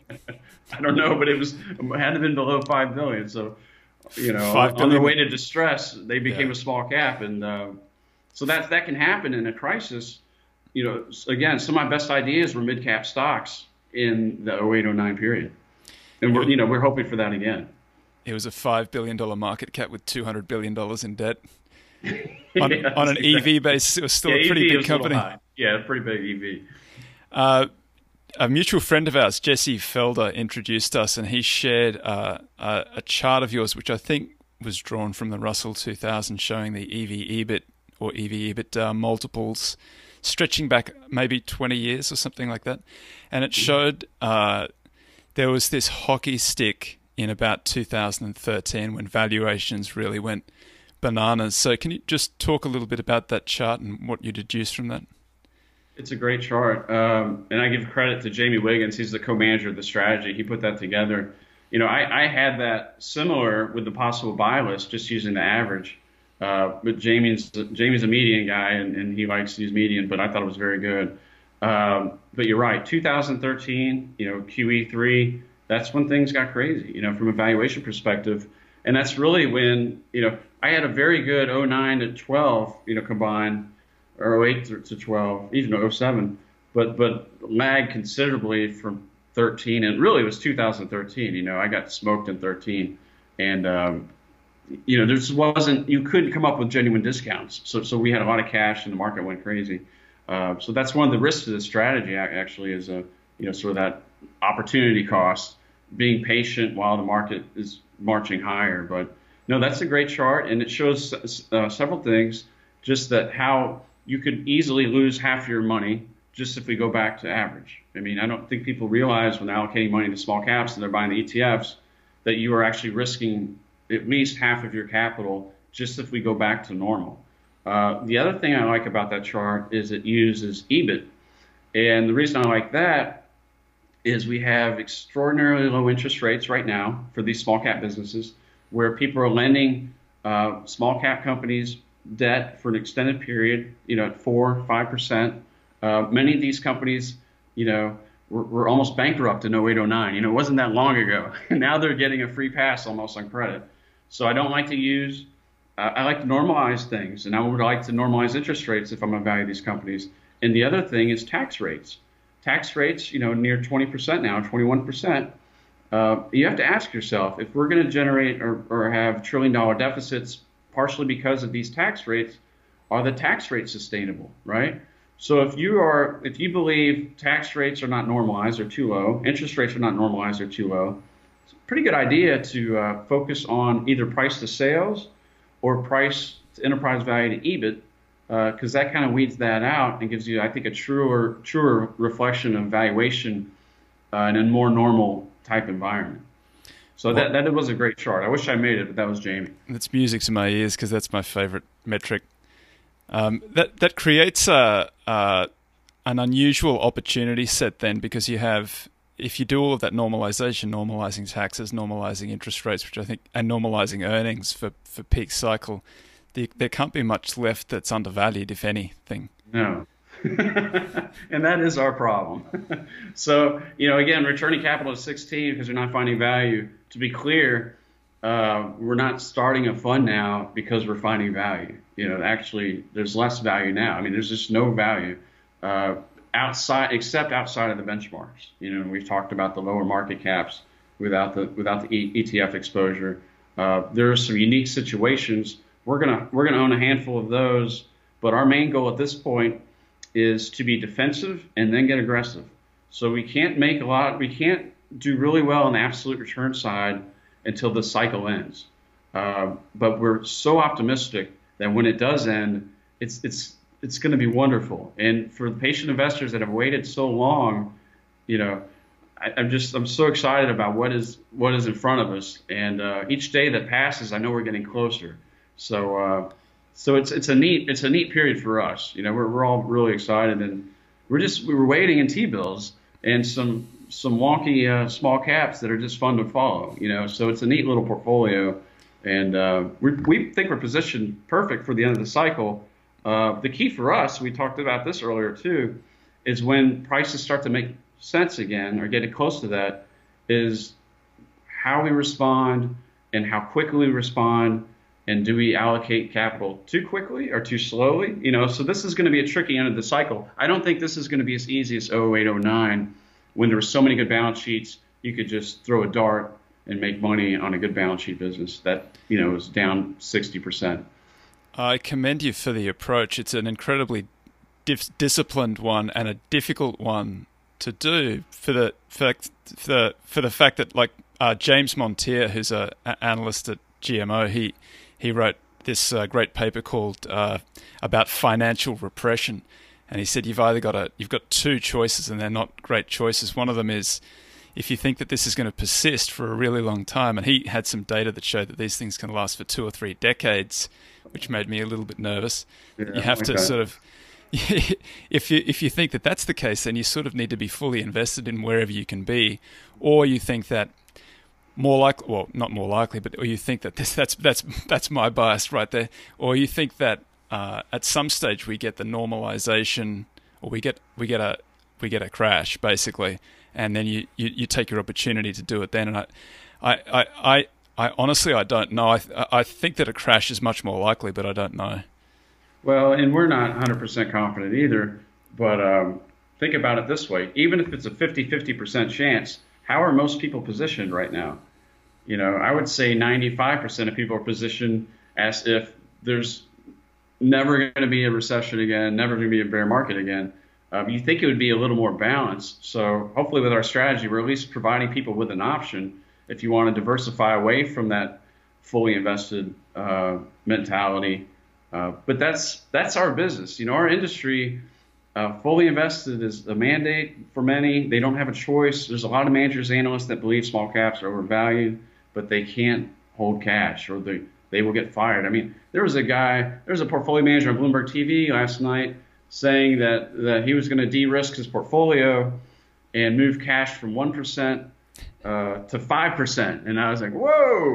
I don't know, but it was it had to have been below five billion. So, you know, five on their way to distress, they became yeah. a small cap. And uh, so that, that can happen in a crisis. You know, again, some of my best ideas were mid-cap stocks in the oh eight oh nine period. And we're, you know, we're hoping for that again. It was a five billion dollars market cap with two hundred billion dollars in debt. On, yes, on an exactly. E V basis, it was still yeah, a pretty E V big company. Yeah, pretty big E V. Uh, a mutual friend of ours, Jesse Felder, introduced us, and he shared uh, a, a chart of yours, which I think was drawn from the Russell two thousand, showing the E V EBIT or E V EBITDA multiples stretching back maybe twenty years or something like that. And it showed uh, there was this hockey stick in about two thousand thirteen when valuations really went bananas. So can you just talk a little bit about that chart and what you deduced from that? It's a great chart. Um, and I give credit to Jamie Wiggins. He's the co-manager of the strategy. He put that together. You know, I, I had that similar with the possible buy list, just using the average. Uh, but Jamie's, Jamie's a median guy, and, and he likes to use median, but I thought it was very good. Um, but you're right, two thousand thirteen, you know, Q E three, that's when things got crazy, you know, from a valuation perspective. And that's really when, you know, I had a very good oh nine to twelve, you know, combined, or oh eight to twelve, even oh seven, but but lagged considerably from thirteen. And really it was two thousand thirteen, you know, I got smoked in thirteen. And, um, you know, there just wasn't, you couldn't come up with genuine discounts. So, so we had a lot of cash and the market went crazy. Uh, so that's one of the risks of this strategy, actually, is a, you know, sort of that opportunity cost, being patient while the market is marching higher. But no, that's a great chart, and it shows uh, several things, just that how you could easily lose half your money just if we go back to average. I mean, I don't think people realize when allocating money to small caps and they're buying the E T Fs that you are actually risking at least half of your capital just if we go back to normal. Uh, the other thing I like about that chart is it uses EBIT. And the reason I like that is we have extraordinarily low interest rates right now for these small cap businesses, where people are lending uh, small cap companies debt for an extended period, you know, at four, five percent. Uh, many of these companies, you know, were, were almost bankrupt in oh eight, oh nine. You know, it wasn't that long ago. Now they're getting a free pass almost on credit. So I don't like to use, uh, I like to normalize things, and I would like to normalize interest rates if I'm going to value these companies. And the other thing is tax rates. Tax rates, you know, near twenty percent now, twenty-one percent. Uh, you have to ask yourself, if we're going to generate or, or have trillion dollar deficits partially because of these tax rates, are the tax rates sustainable, right? So if you are, if you believe tax rates are not normalized or too low, interest rates are not normalized or too low, it's a pretty good idea to uh, focus on either price to sales or price to enterprise value to E B I T, because uh, that kind of weeds that out and gives you, I think, a truer, truer reflection of valuation uh, in a more normal type environment. So well, that that was a great chart. I wish I made it, but that was Jamie. That's music to my ears because that's my favorite metric. Um, that that creates a, a an unusual opportunity set then, because you have, if you do all of that normalization, normalizing taxes, normalizing interest rates, which I think, and normalizing earnings for, for peak cycle, the, there can't be much left that's undervalued, if anything. No. And that is our problem. So, you know, again, returning capital to sixteen because you're not finding value. To be clear, uh, we're not starting a fund now because we're finding value. You know, actually, there's less value now. I mean, there's just no value uh, outside, except outside of the benchmarks. You know, we've talked about the lower market caps without the without the E T F exposure. Uh, there are some unique situations. We're gonna we're gonna own a handful of those, but our main goal at this point is to be defensive and then get aggressive. So we can't make a lot. We can't do really well on the absolute return side until the cycle ends. Uh, but we're so optimistic that when it does end, it's it's it's going to be wonderful. And for the patient investors that have waited so long, you know, I, I'm just I'm so excited about what is what is in front of us. And uh, each day that passes, I know we're getting closer. So uh, so it's it's a neat it's a neat period for us. You know, we're we're all really excited, and we're just we were waiting in T-bills and some some wonky uh, small caps that are just fun to follow. You know, so it's a neat little portfolio. And uh, we, we think we're positioned perfect for the end of the cycle. Uh, the key for us, we talked about this earlier too, is when prices start to make sense again or getting close to that, is how we respond and how quickly we respond, and do we allocate capital too quickly or too slowly? You know, so this is going to be a tricky end of the cycle. I don't think this is going to be as easy as oh eight, oh nine, when there were so many good balance sheets, you could just throw a dart and make money on a good balance sheet business that, you know, is down sixty percent. I commend you for the approach. It's an incredibly dif- disciplined one and a difficult one to do for the for, for the for the fact that, like, uh, James Montier, who's a, a analyst at G M O, he he wrote this uh, great paper called uh, about financial repression, and he said you've either got a you've got two choices, and they're not great choices. One of them is, if you think that this is going to persist for a really long time, and he had some data that showed that these things can last for two or three decades, which made me a little bit nervous. Yeah, you have okay. to sort of, if you if you think that that's the case, then you sort of need to be fully invested in wherever you can be, or you think that more likely, well, not more likely, but or you think that this that's that's that's my bias right there, or you think that uh, at some stage we get the normalization, or we get we get a we get a crash basically. And then you, you, you take your opportunity to do it then. And I, I, I, I, I honestly, I don't know. I, I think that a crash is much more likely, but I don't know. Well, and we're not one hundred percent confident either. But um, think about it this way. Even if it's a fifty-fifty percent chance, how are most people positioned right now? You know, I would say ninety-five percent of people are positioned as if there's never going to be a recession again, never going to be a bear market again. Um, you think it would be a little more balanced. So hopefully with our strategy, we're at least providing people with an option if you want to diversify away from that fully invested uh, mentality. Uh, but that's that's our business. You know, our industry, uh, fully invested is a mandate for many. They don't have a choice. There's a lot of managers, analysts that believe small caps are overvalued, but they can't hold cash or they, they will get fired. I mean, there was a guy, there was a portfolio manager on Bloomberg T V last night saying that, that he was going to de-risk his portfolio and moved cash from one percent uh, to five percent. And I was like, whoa.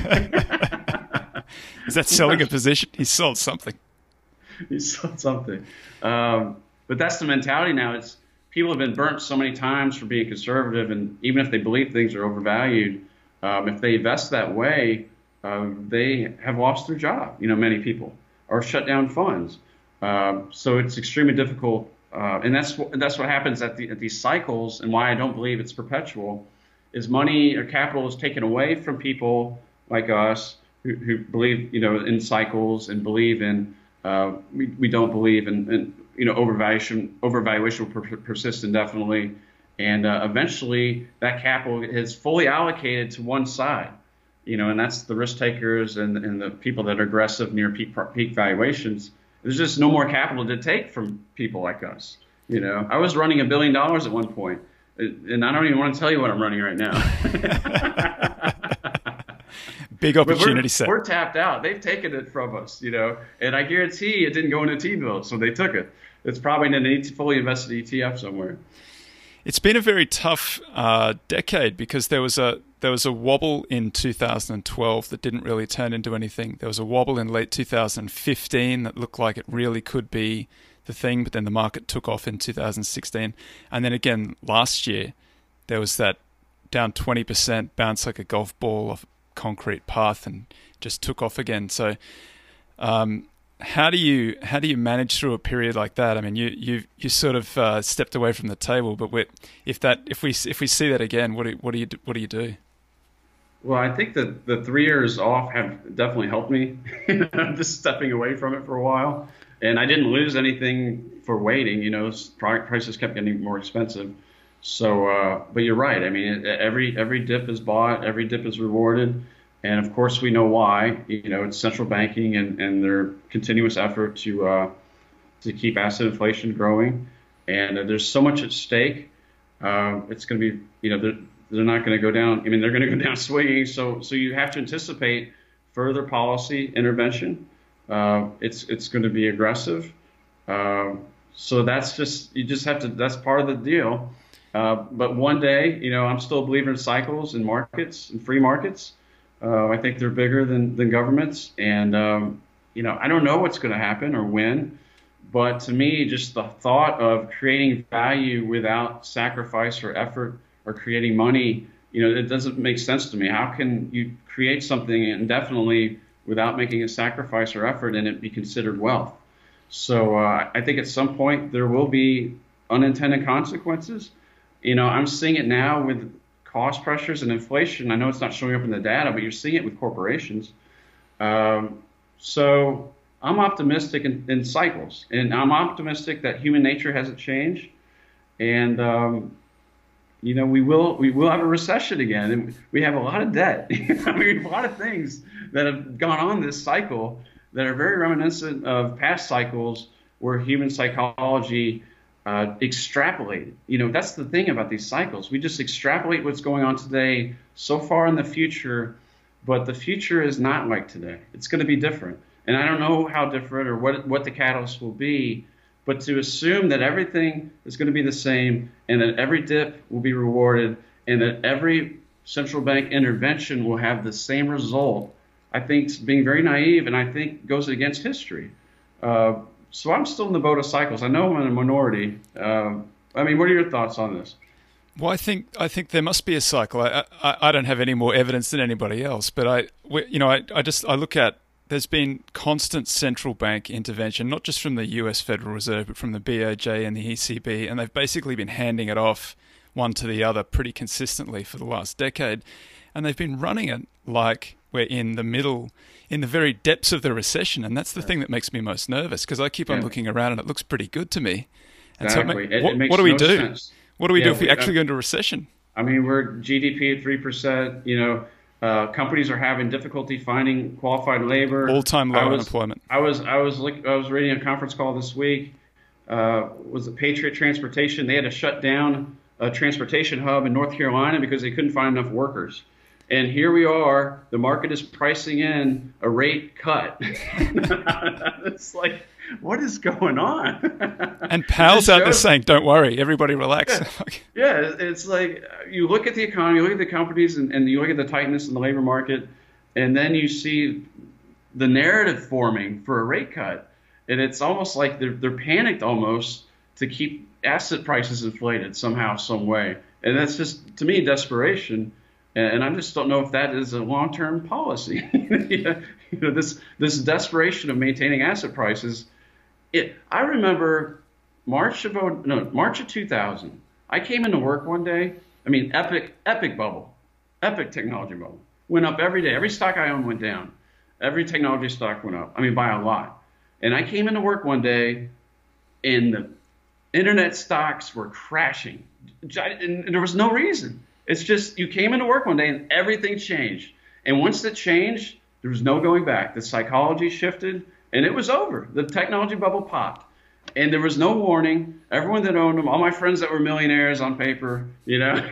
Is that selling a position? He sold something. He sold something. Um, but that's the mentality now. It's people have been burnt so many times for being conservative, and even if they believe things are overvalued, um, if they invest that way, uh, they have lost their job. You know, many people, or shut down funds. Um, so it's extremely difficult, uh, and that's what, that's what happens at, the, at these cycles, and why I don't believe it's perpetual, is money or capital is taken away from people like us who, who believe, you know, in cycles and believe in uh, we, we don't believe in, in you know overvaluation overvaluation will per persist indefinitely, and uh, eventually that capital is fully allocated to one side, you know, and that's the risk takers and, and the people that are aggressive near peak peak valuations. There's just no more capital to take from people like us. You know, I was running a billion dollars at one point, and I don't even want to tell you what I'm running right now. Big opportunity we're, set. We're tapped out. They've taken it from us, you know, and I guarantee it didn't go into T-bills, so they took it. It's probably in an fully invested E T F somewhere. It's been a very tough uh, decade because there was a there was a wobble in two thousand twelve that didn't really turn into anything. There was a wobble in late two thousand fifteen that looked like it really could be the thing, but then the market took off in two thousand sixteen. And then again last year, there was that down twenty percent, bounced like a golf ball off a concrete path and just took off again. So um, how do you how do you manage through a period like that? I mean, you you you sort of uh, stepped away from the table, but we're, if that if we if we see that again, what do what do you what do you do? Well, I think that the three years off have definitely helped me. Just stepping away from it for a while, and I didn't lose anything for waiting. You know, prices kept getting more expensive. So, uh, but you're right. I mean, every every dip is bought, every dip is rewarded, and of course we know why. You know, it's central banking and, and their continuous effort to uh, to keep asset inflation growing, and uh, there's so much at stake. Uh, it's going to be, you know, they're, they're not going to go down. I mean, they're going to go down swinging. So, so you have to anticipate further policy intervention. Uh, it's it's going to be aggressive. Uh, so that's just you just have to. That's part of the deal. Uh, but one day, you know, I'm still a believer in cycles and markets and free markets. Uh, I think they're bigger than, than governments. And, um, you know, I don't know what's going to happen or when. But to me, just the thought of creating value without sacrifice or effort or creating money, you know, it doesn't make sense to me. How can you create something indefinitely without making a sacrifice or effort and it be considered wealth? So uh, I think at some point there will be unintended consequences. You know, I'm seeing it now with cost pressures and inflation. I know it's not showing up in the data, but you're seeing it with corporations. Um, so I'm optimistic in, in cycles, and I'm optimistic that human nature hasn't changed. And, um, you know, we will we will have a recession again. And we have a lot of debt. I mean, a lot of things that have gone on this cycle that are very reminiscent of past cycles where human psychology Uh, extrapolate. You know, that's the thing about these cycles. We just extrapolate what's going on today so far in the future, but the future is not like today. It's going to be different. And I don't know how different or what, what the catalyst will be, but to assume that everything is going to be the same and that every dip will be rewarded and that every central bank intervention will have the same result, I think is being very naive, and I think goes against history. Uh, So I'm still in the boat of cycles. I know I'm in a minority. Um, I mean, what are your thoughts on this? Well, I think I think there must be a cycle. I I, I don't have any more evidence than anybody else, but I you know I I just I look at there's been constant central bank intervention, not just from the U S Federal Reserve, but from the B O J and the E C B, and they've basically been handing it off one to the other pretty consistently for the last decade, and they've been running it like we're in the middle, in the very depths of the recession, and that's the thing that makes me most nervous because I keep on yeah. looking around and it looks pretty good to me. And exactly. so, it, what, it makes what do we no do? Sense. What do we yeah, do if we, we actually uh, go into a recession? I mean, we're G D P at three percent. You know, uh, companies are having difficulty finding qualified labor. All-time low I was, unemployment. I was I was look, I was reading a conference call this week. Uh, was it Patriot Transportation? They had to shut down a transportation hub in North Carolina because they couldn't find enough workers. And here we are, the market is pricing in a rate cut. It's like, what is going on? And Powell's out there shows, saying, don't worry, everybody relax. Yeah, yeah, it's like you look at the economy, you look at the companies, and, and you look at the tightness in the labor market, and then you see the narrative forming for a rate cut. And it's almost like they're, they're panicked almost to keep asset prices inflated somehow, some way. And that's just, to me, desperation. And I just don't know if that is a long-term policy. You know, this this desperation of maintaining asset prices. It. I remember March of no March of two thousand. I came into work one day. I mean, epic epic bubble, epic technology bubble. Went up every day. Every stock I owned went down. Every technology stock went up. I mean, by a lot. And I came into work one day, and the internet stocks were crashing, and there was no reason. It's just you came into work one day and everything changed. And once it changed, there was no going back. The psychology shifted and it was over. The technology bubble popped. And there was no warning. Everyone that owned them, all my friends that were millionaires on paper, you know,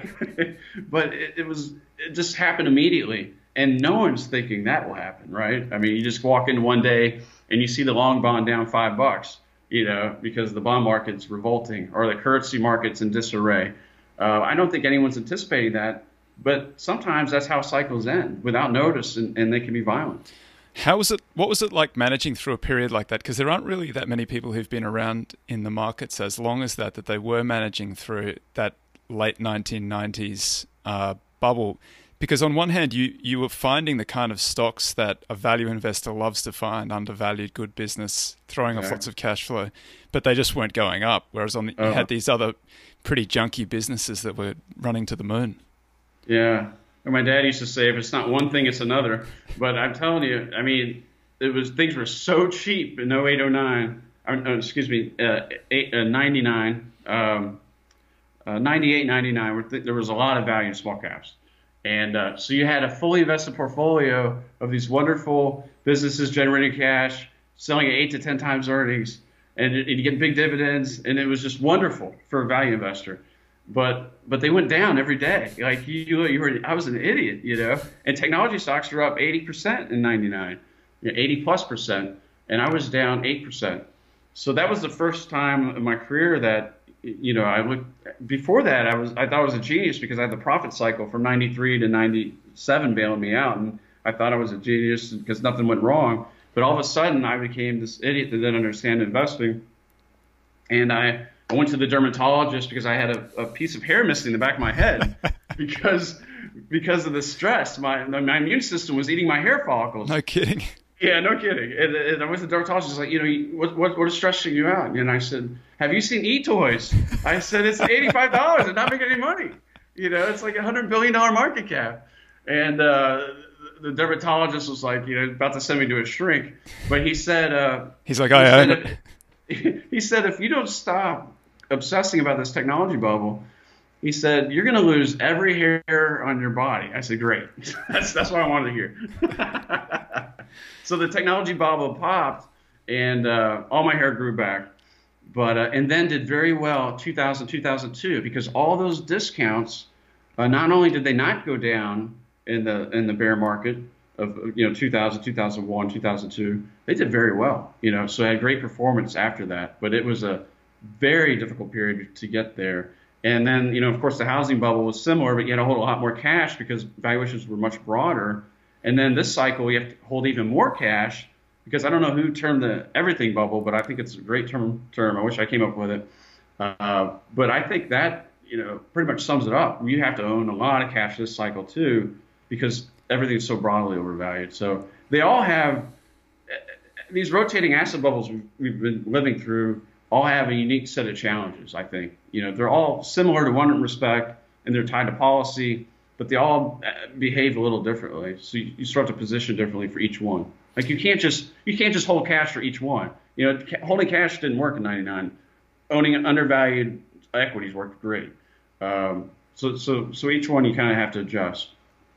but it, it was it just happened immediately. And no one's thinking that will happen, right? I mean, you just walk in one day and you see the long bond down five bucks, you know, because the bond market's revolting or the currency market's in disarray. Uh, I don't think anyone's anticipating that, but sometimes that's how cycles end without notice, and, and they can be violent. How was it? What was it like managing through a period like that? Because there aren't really that many people who've been around in the markets as long as that, that they were managing through that late nineteen nineties uh, bubble. Because on one hand, you, you were finding the kind of stocks that a value investor loves to find, undervalued, good business, throwing off Yeah. lots of cash flow, but they just weren't going up. Whereas on the, you Uh-huh. had these other pretty junky businesses that were running to the moon. Yeah. And my dad used to say, if it's not one thing, it's another. But I'm telling you, I mean, it was things were so cheap in oh eight, oh nine. Uh, excuse me, uh, eight, uh, ninety-nine, um, uh, ninety-eight, ninety-nine. Where there was a lot of value in small caps. And uh, so you had a fully invested portfolio of these wonderful businesses generating cash, selling at eight to ten times earnings, and you get big dividends, and it was just wonderful for a value investor. But but they went down every day. Like you, you were, I was an idiot, you know. And technology stocks were up eighty percent in ninety-nine, you know, eighty plus percent, and I was down eight percent. So that was the first time in my career that, you know, I looked. Before that, I was I thought I was a genius because I had the profit cycle from ninety-three to ninety-seven bailing me out, and I thought I was a genius because nothing went wrong. But all of a sudden, I became this idiot that didn't understand investing, and I, I went to the dermatologist because I had a, a piece of hair missing in the back of my head because because of the stress. My my immune system was eating my hair follicles. No kidding. Yeah, no kidding. And, and I went to the dermatologist, like, you know, what, what, what is stressing you out? And I said, have you seen eToys? I said, it's eighty-five dollars and not making any money. You know, it's like a one hundred billion dollars market cap. And uh, the dermatologist was like, you know, about to send me to a shrink. But he said, uh, He's like, I own it. If, he said, if you don't stop obsessing about this technology bubble, he said, you're going to lose every hair on your body. I said, great. that's, that's what I wanted to hear. So the technology bubble popped, and uh, all my hair grew back, but uh, and then did very well two thousand, two thousand two, because all those discounts, uh, not only did they not go down in the in the bear market of you know two thousand, two thousand one, two thousand two, they did very well. You know, so I had great performance after that, but it was a very difficult period to get there. And then you know, of course, the housing bubble was similar, but you had to hold a lot more cash because valuations were much broader. And then this cycle, you have to hold even more cash because I don't know who termed the everything bubble, but I think it's a great term. Term. I wish I came up with it. Uh, but I think that you know pretty much sums it up. You have to own a lot of cash this cycle too because everything's so broadly overvalued. So they all have these rotating asset bubbles we've, we've been living through. All have a unique set of challenges. I think you know they're all similar to one respect, and they're tied to policy. But they all behave a little differently, so you, you start to position differently for each one. Like you can't just you can't just hold cash for each one. You know, holding cash didn't work in ninety-nine. Owning undervalued equities worked great. Um, so so so each one you kind of have to adjust.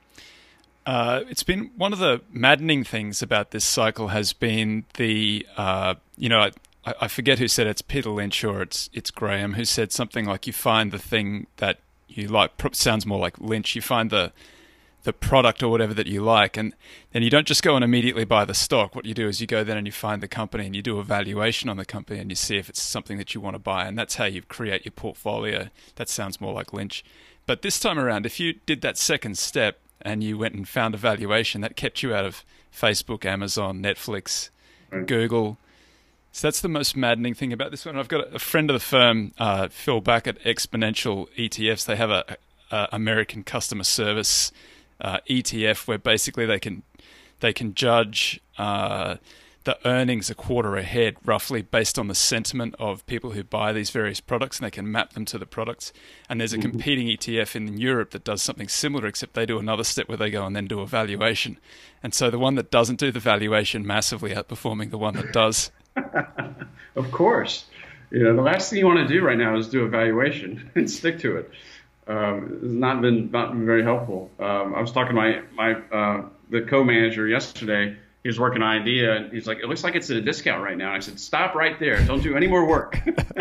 Uh, it's been one of the maddening things about this cycle has been the uh, you know I, I forget who said it, it's Peter Lynch or it's it's Graham who said something like you find the thing that you like sounds more like Lynch. You find the the product or whatever that you like, and then you don't just go and immediately buy the stock. What you do is you go then and you find the company and you do a valuation on the company and you see if it's something that you want to buy, and that's how you create your portfolio. That sounds more like Lynch. But this time around, if you did that second step and you went and found a valuation, that kept you out of Facebook, Amazon, Netflix, right. Google. So that's the most maddening thing about this one. I've got a friend of the firm, uh, Phil Back at Exponential E T Fs. They have a, a American customer service uh, E T F where basically they can they can judge uh, the earnings a quarter ahead, roughly based on the sentiment of people who buy these various products, and they can map them to the products. And there's a competing E T F in Europe that does something similar, except they do another step where they go and then do a valuation. And so the one that doesn't do the valuation massively outperforming the one that does. Of course. You know, the last thing you want to do right now is do a valuation and stick to it. Um, it's not been not been very helpful. Um, I was talking to my my uh, the co-manager yesterday. He was working on an idea, and he's like, "It looks like it's at a discount right now." And I said, "Stop right there! Don't do any more work."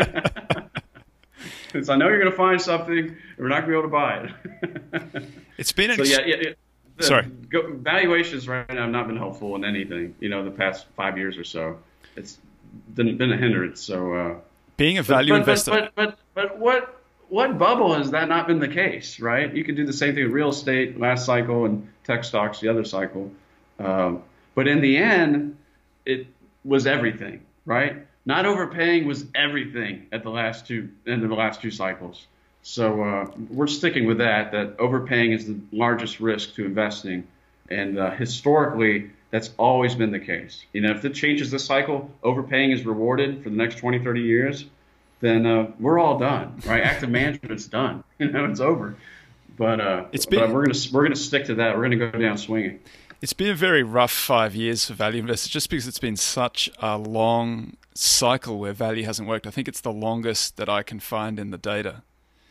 Because I know you're going to find something, and we're not going to be able to buy it. It's been an so yeah, yeah, yeah. The Sorry. Go, valuations right now have not been helpful in anything. You know, the past five years or so, it's been, been a hindrance. So uh, being a value but, investor, but, but but but what what bubble has that not been the case? Right? You could do the same thing with real estate last cycle and tech stocks the other cycle. Um, but in the end, it was everything. Right? Not overpaying was everything at the last two in the last two cycles. So uh, we're sticking with that, that overpaying is the largest risk to investing. And uh, historically, that's always been the case. You know, if it changes this cycle, overpaying is rewarded for the next twenty, thirty years, then uh, we're all done, right? Active management's done. You know, it's over. But, uh, it's been, but we're going to we're going to stick to that. We're going to go down swinging. It's been a very rough five years for value investors just because it's been such a long cycle where value hasn't worked. I think it's the longest that I can find in the data.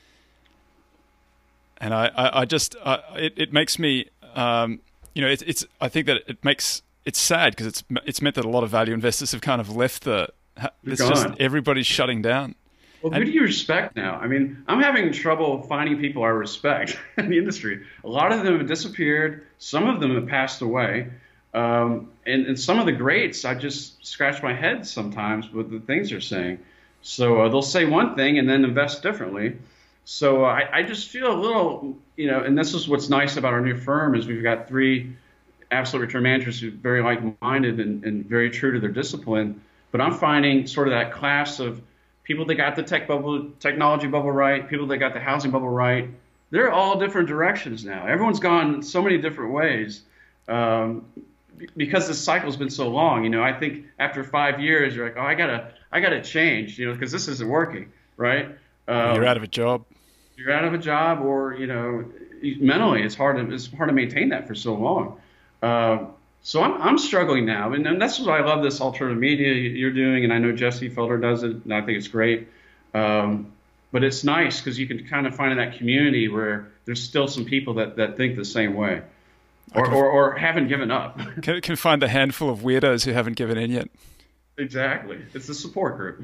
And I, I, I just, uh, it, it makes me, um, you know, it, it's, I think that it makes, it's sad because it's, it's meant that a lot of value investors have kind of left the, it's just everybody's shutting down. Well, and, who do you respect now? I mean, I'm having trouble finding people I respect in the industry. A lot of them have disappeared. Some of them have passed away. Um, and, and some of the greats, I just scratch my head sometimes with the things they're saying. So uh, they'll say one thing and then invest differently. So uh, I, I just feel a little, you know, and this is what's nice about our new firm is we've got three absolute return managers who are very like-minded and, and very true to their discipline. But I'm finding sort of that class of people that got the tech bubble, technology bubble right, people that got the housing bubble right. They're all different directions now. Everyone's gone so many different ways um, because this cycle's been so long. You know, I think after five years, you're like, oh, I gotta, I gotta change, you know, because this isn't working, right? Um, you're out of a job. You're out of a job, or you know, mentally, it's hard to it's hard to maintain that for so long. Uh, so I'm I'm struggling now, and, and that's what I love this alternative media you're doing, and I know Jesse Felder does it, and I think it's great. Um, but it's nice because you can kind of find in that community where there's still some people that, that think the same way, or, or or haven't given up. Can, can find a handful of weirdos who haven't given in yet. Exactly, it's a support group.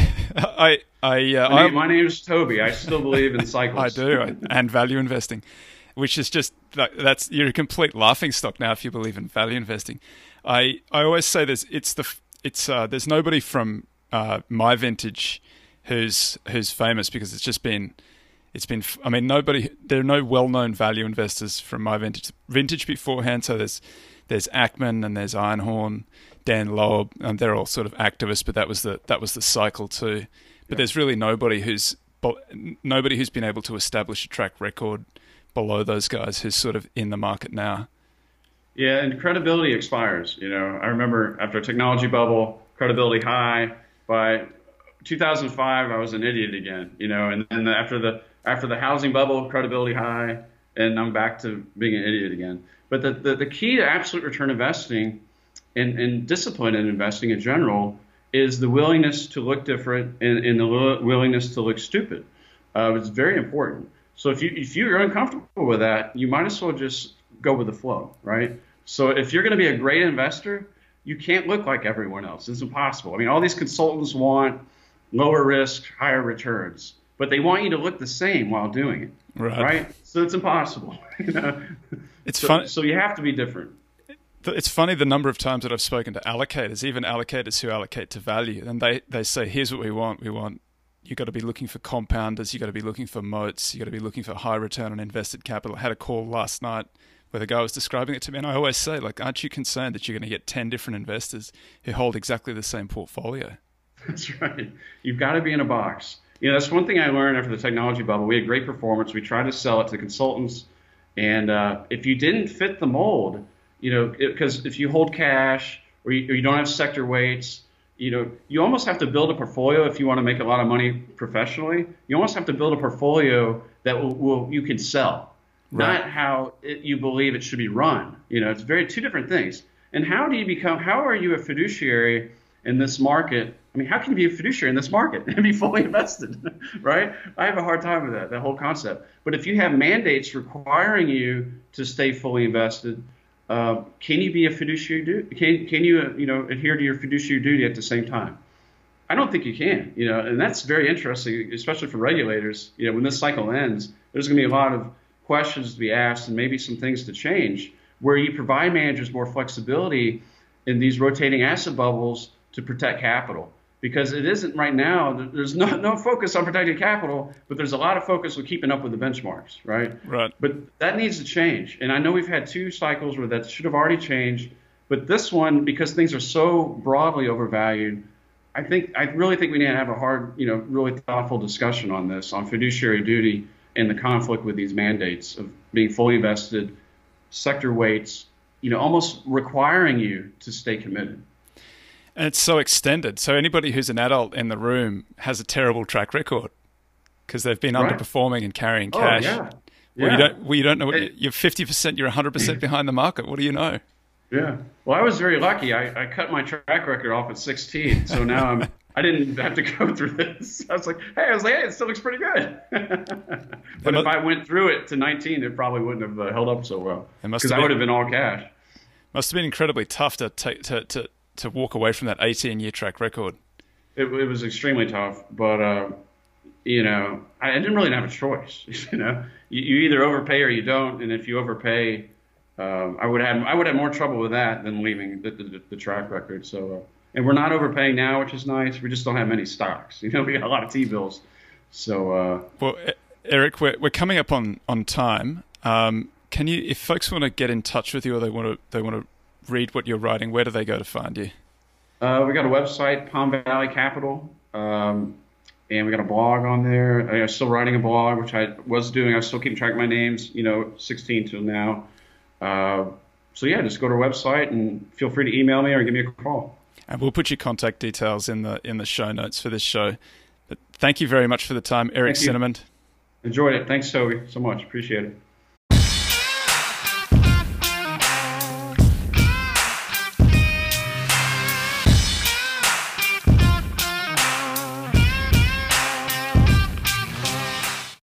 I, I, uh, my, name, my name is Toby. I still believe in cycles. I do, and value investing, which is just that's you're a complete laughingstock now if you believe in value investing. I, I always say this. It's the it's uh, there's nobody from uh, my vintage who's who's famous because it's just been it's been. I mean, nobody. There are no well-known value investors from my vintage vintage beforehand. So there's there's Ackman and there's Einhorn, Dan Loeb, and they're all sort of activists, but that was the that was the cycle too. But there's really nobody who's nobody who's been able to establish a track record below those guys who's sort of in the market now. Yeah, and credibility expires. You know, I remember after a technology bubble, credibility high. By two thousand five, I was an idiot again. You know, and then after the after the housing bubble, credibility high, and I'm back to being an idiot again. But the the, the key to absolute return investing and, and discipline in investing in general is the willingness to look different and, and the willingness to look stupid. Uh, it's very important. So if you if you're uncomfortable with that, you might as well just go with the flow, right? So if you're going to be a great investor, you can't look like everyone else. It's impossible. I mean, all these consultants want lower risk, higher returns. but they want you to look the same while doing it. Right. Right. So it's impossible. You know? It's so, fun. So you have to be different. It's funny the number of times that I've spoken to allocators, even allocators who allocate to value, and they, they say, here's what we want. We want, you got to be looking for compounders. You got to be looking for moats. You got to be looking for high return on invested capital. I had a call last night where the guy was describing it to me, and I always say, like, aren't you concerned that you're going to get ten different investors who hold exactly the same portfolio? That's right. You've got to be in a box. You know, that's one thing I learned after the technology bubble. We had great performance. We tried to sell it to consultants. And uh, if you didn't fit the mold, you know, because if you hold cash or you, or you don't have sector weights, you know, you almost have to build a portfolio if you want to make a lot of money professionally. You almost have to build a portfolio that will, will you can sell, right. Not how it, you believe it should be run. You know, it's very two different things. And how do you become, how are you a fiduciary in this market? I mean, how can you be a fiduciary in this market and be fully invested, right? I have a hard time with that, that whole concept. But if you have mandates requiring you to stay fully invested, uh, can you be a fiduciary? Du- can can you uh, you know adhere to your fiduciary duty at the same time? I don't think you can. You know, and that's very interesting, especially for regulators. You know, when this cycle ends, there's going to be a lot of questions to be asked and maybe some things to change, where you provide managers more flexibility in these rotating asset bubbles to protect capital. Because it isn't right now, there's no, no focus on protecting capital, but there's a lot of focus on keeping up with the benchmarks, right? Right. But that needs to change. And I know we've had two cycles where that should have already changed. But this one, because things are so broadly overvalued, I think I really think we need to have a hard, you know, really thoughtful discussion on this, on fiduciary duty and the conflict with these mandates of being fully invested, sector weights, you know, almost requiring you to stay committed. And it's so extended. So anybody who's an adult in the room has a terrible track record because they've been right. underperforming and carrying cash. Oh, yeah. Well, yeah. you don't, well, you don't know what it, you're fifty percent, you're one hundred percent behind the market. What do you know? Yeah. Well, I was very lucky. I, I cut my track record off at sixteen. So now I'm, I didn't have to go through this. I was like, hey, I was like, hey, it still looks pretty good. But if I went through it to nineteen, it probably wouldn't have uh, held up so well because I would have been all cash. Must have been incredibly tough to take, to, to, to walk away from that eighteen-year track record. It, it was extremely tough, but uh, you know, I, I didn't really have a choice. You know, you, you either overpay or you don't, and if you overpay, um, I would have I would have more trouble with that than leaving the, the, the track record. So, uh, and we're not overpaying now, which is nice. We just don't have many stocks. You know, we got a lot of T-bills. So, uh, well, Eric, we're we're coming up on on time. Um, can you, if folks want to get in touch with you or they want to they want to read what you're writing, where do they go to find you? Uh, we got a website, Palm Valley Capital, um, and we got a blog on there. I'm still writing a blog, which I was doing. I was still keeping track of my names, you know, sixteen till now. Uh, so yeah, just go to our website and feel free to email me or give me a call. And we'll put your contact details in the in the show notes for this show. But thank you very much for the time, Eric Cinnamond. Enjoyed it. Thanks, Toby, so much. Appreciate it.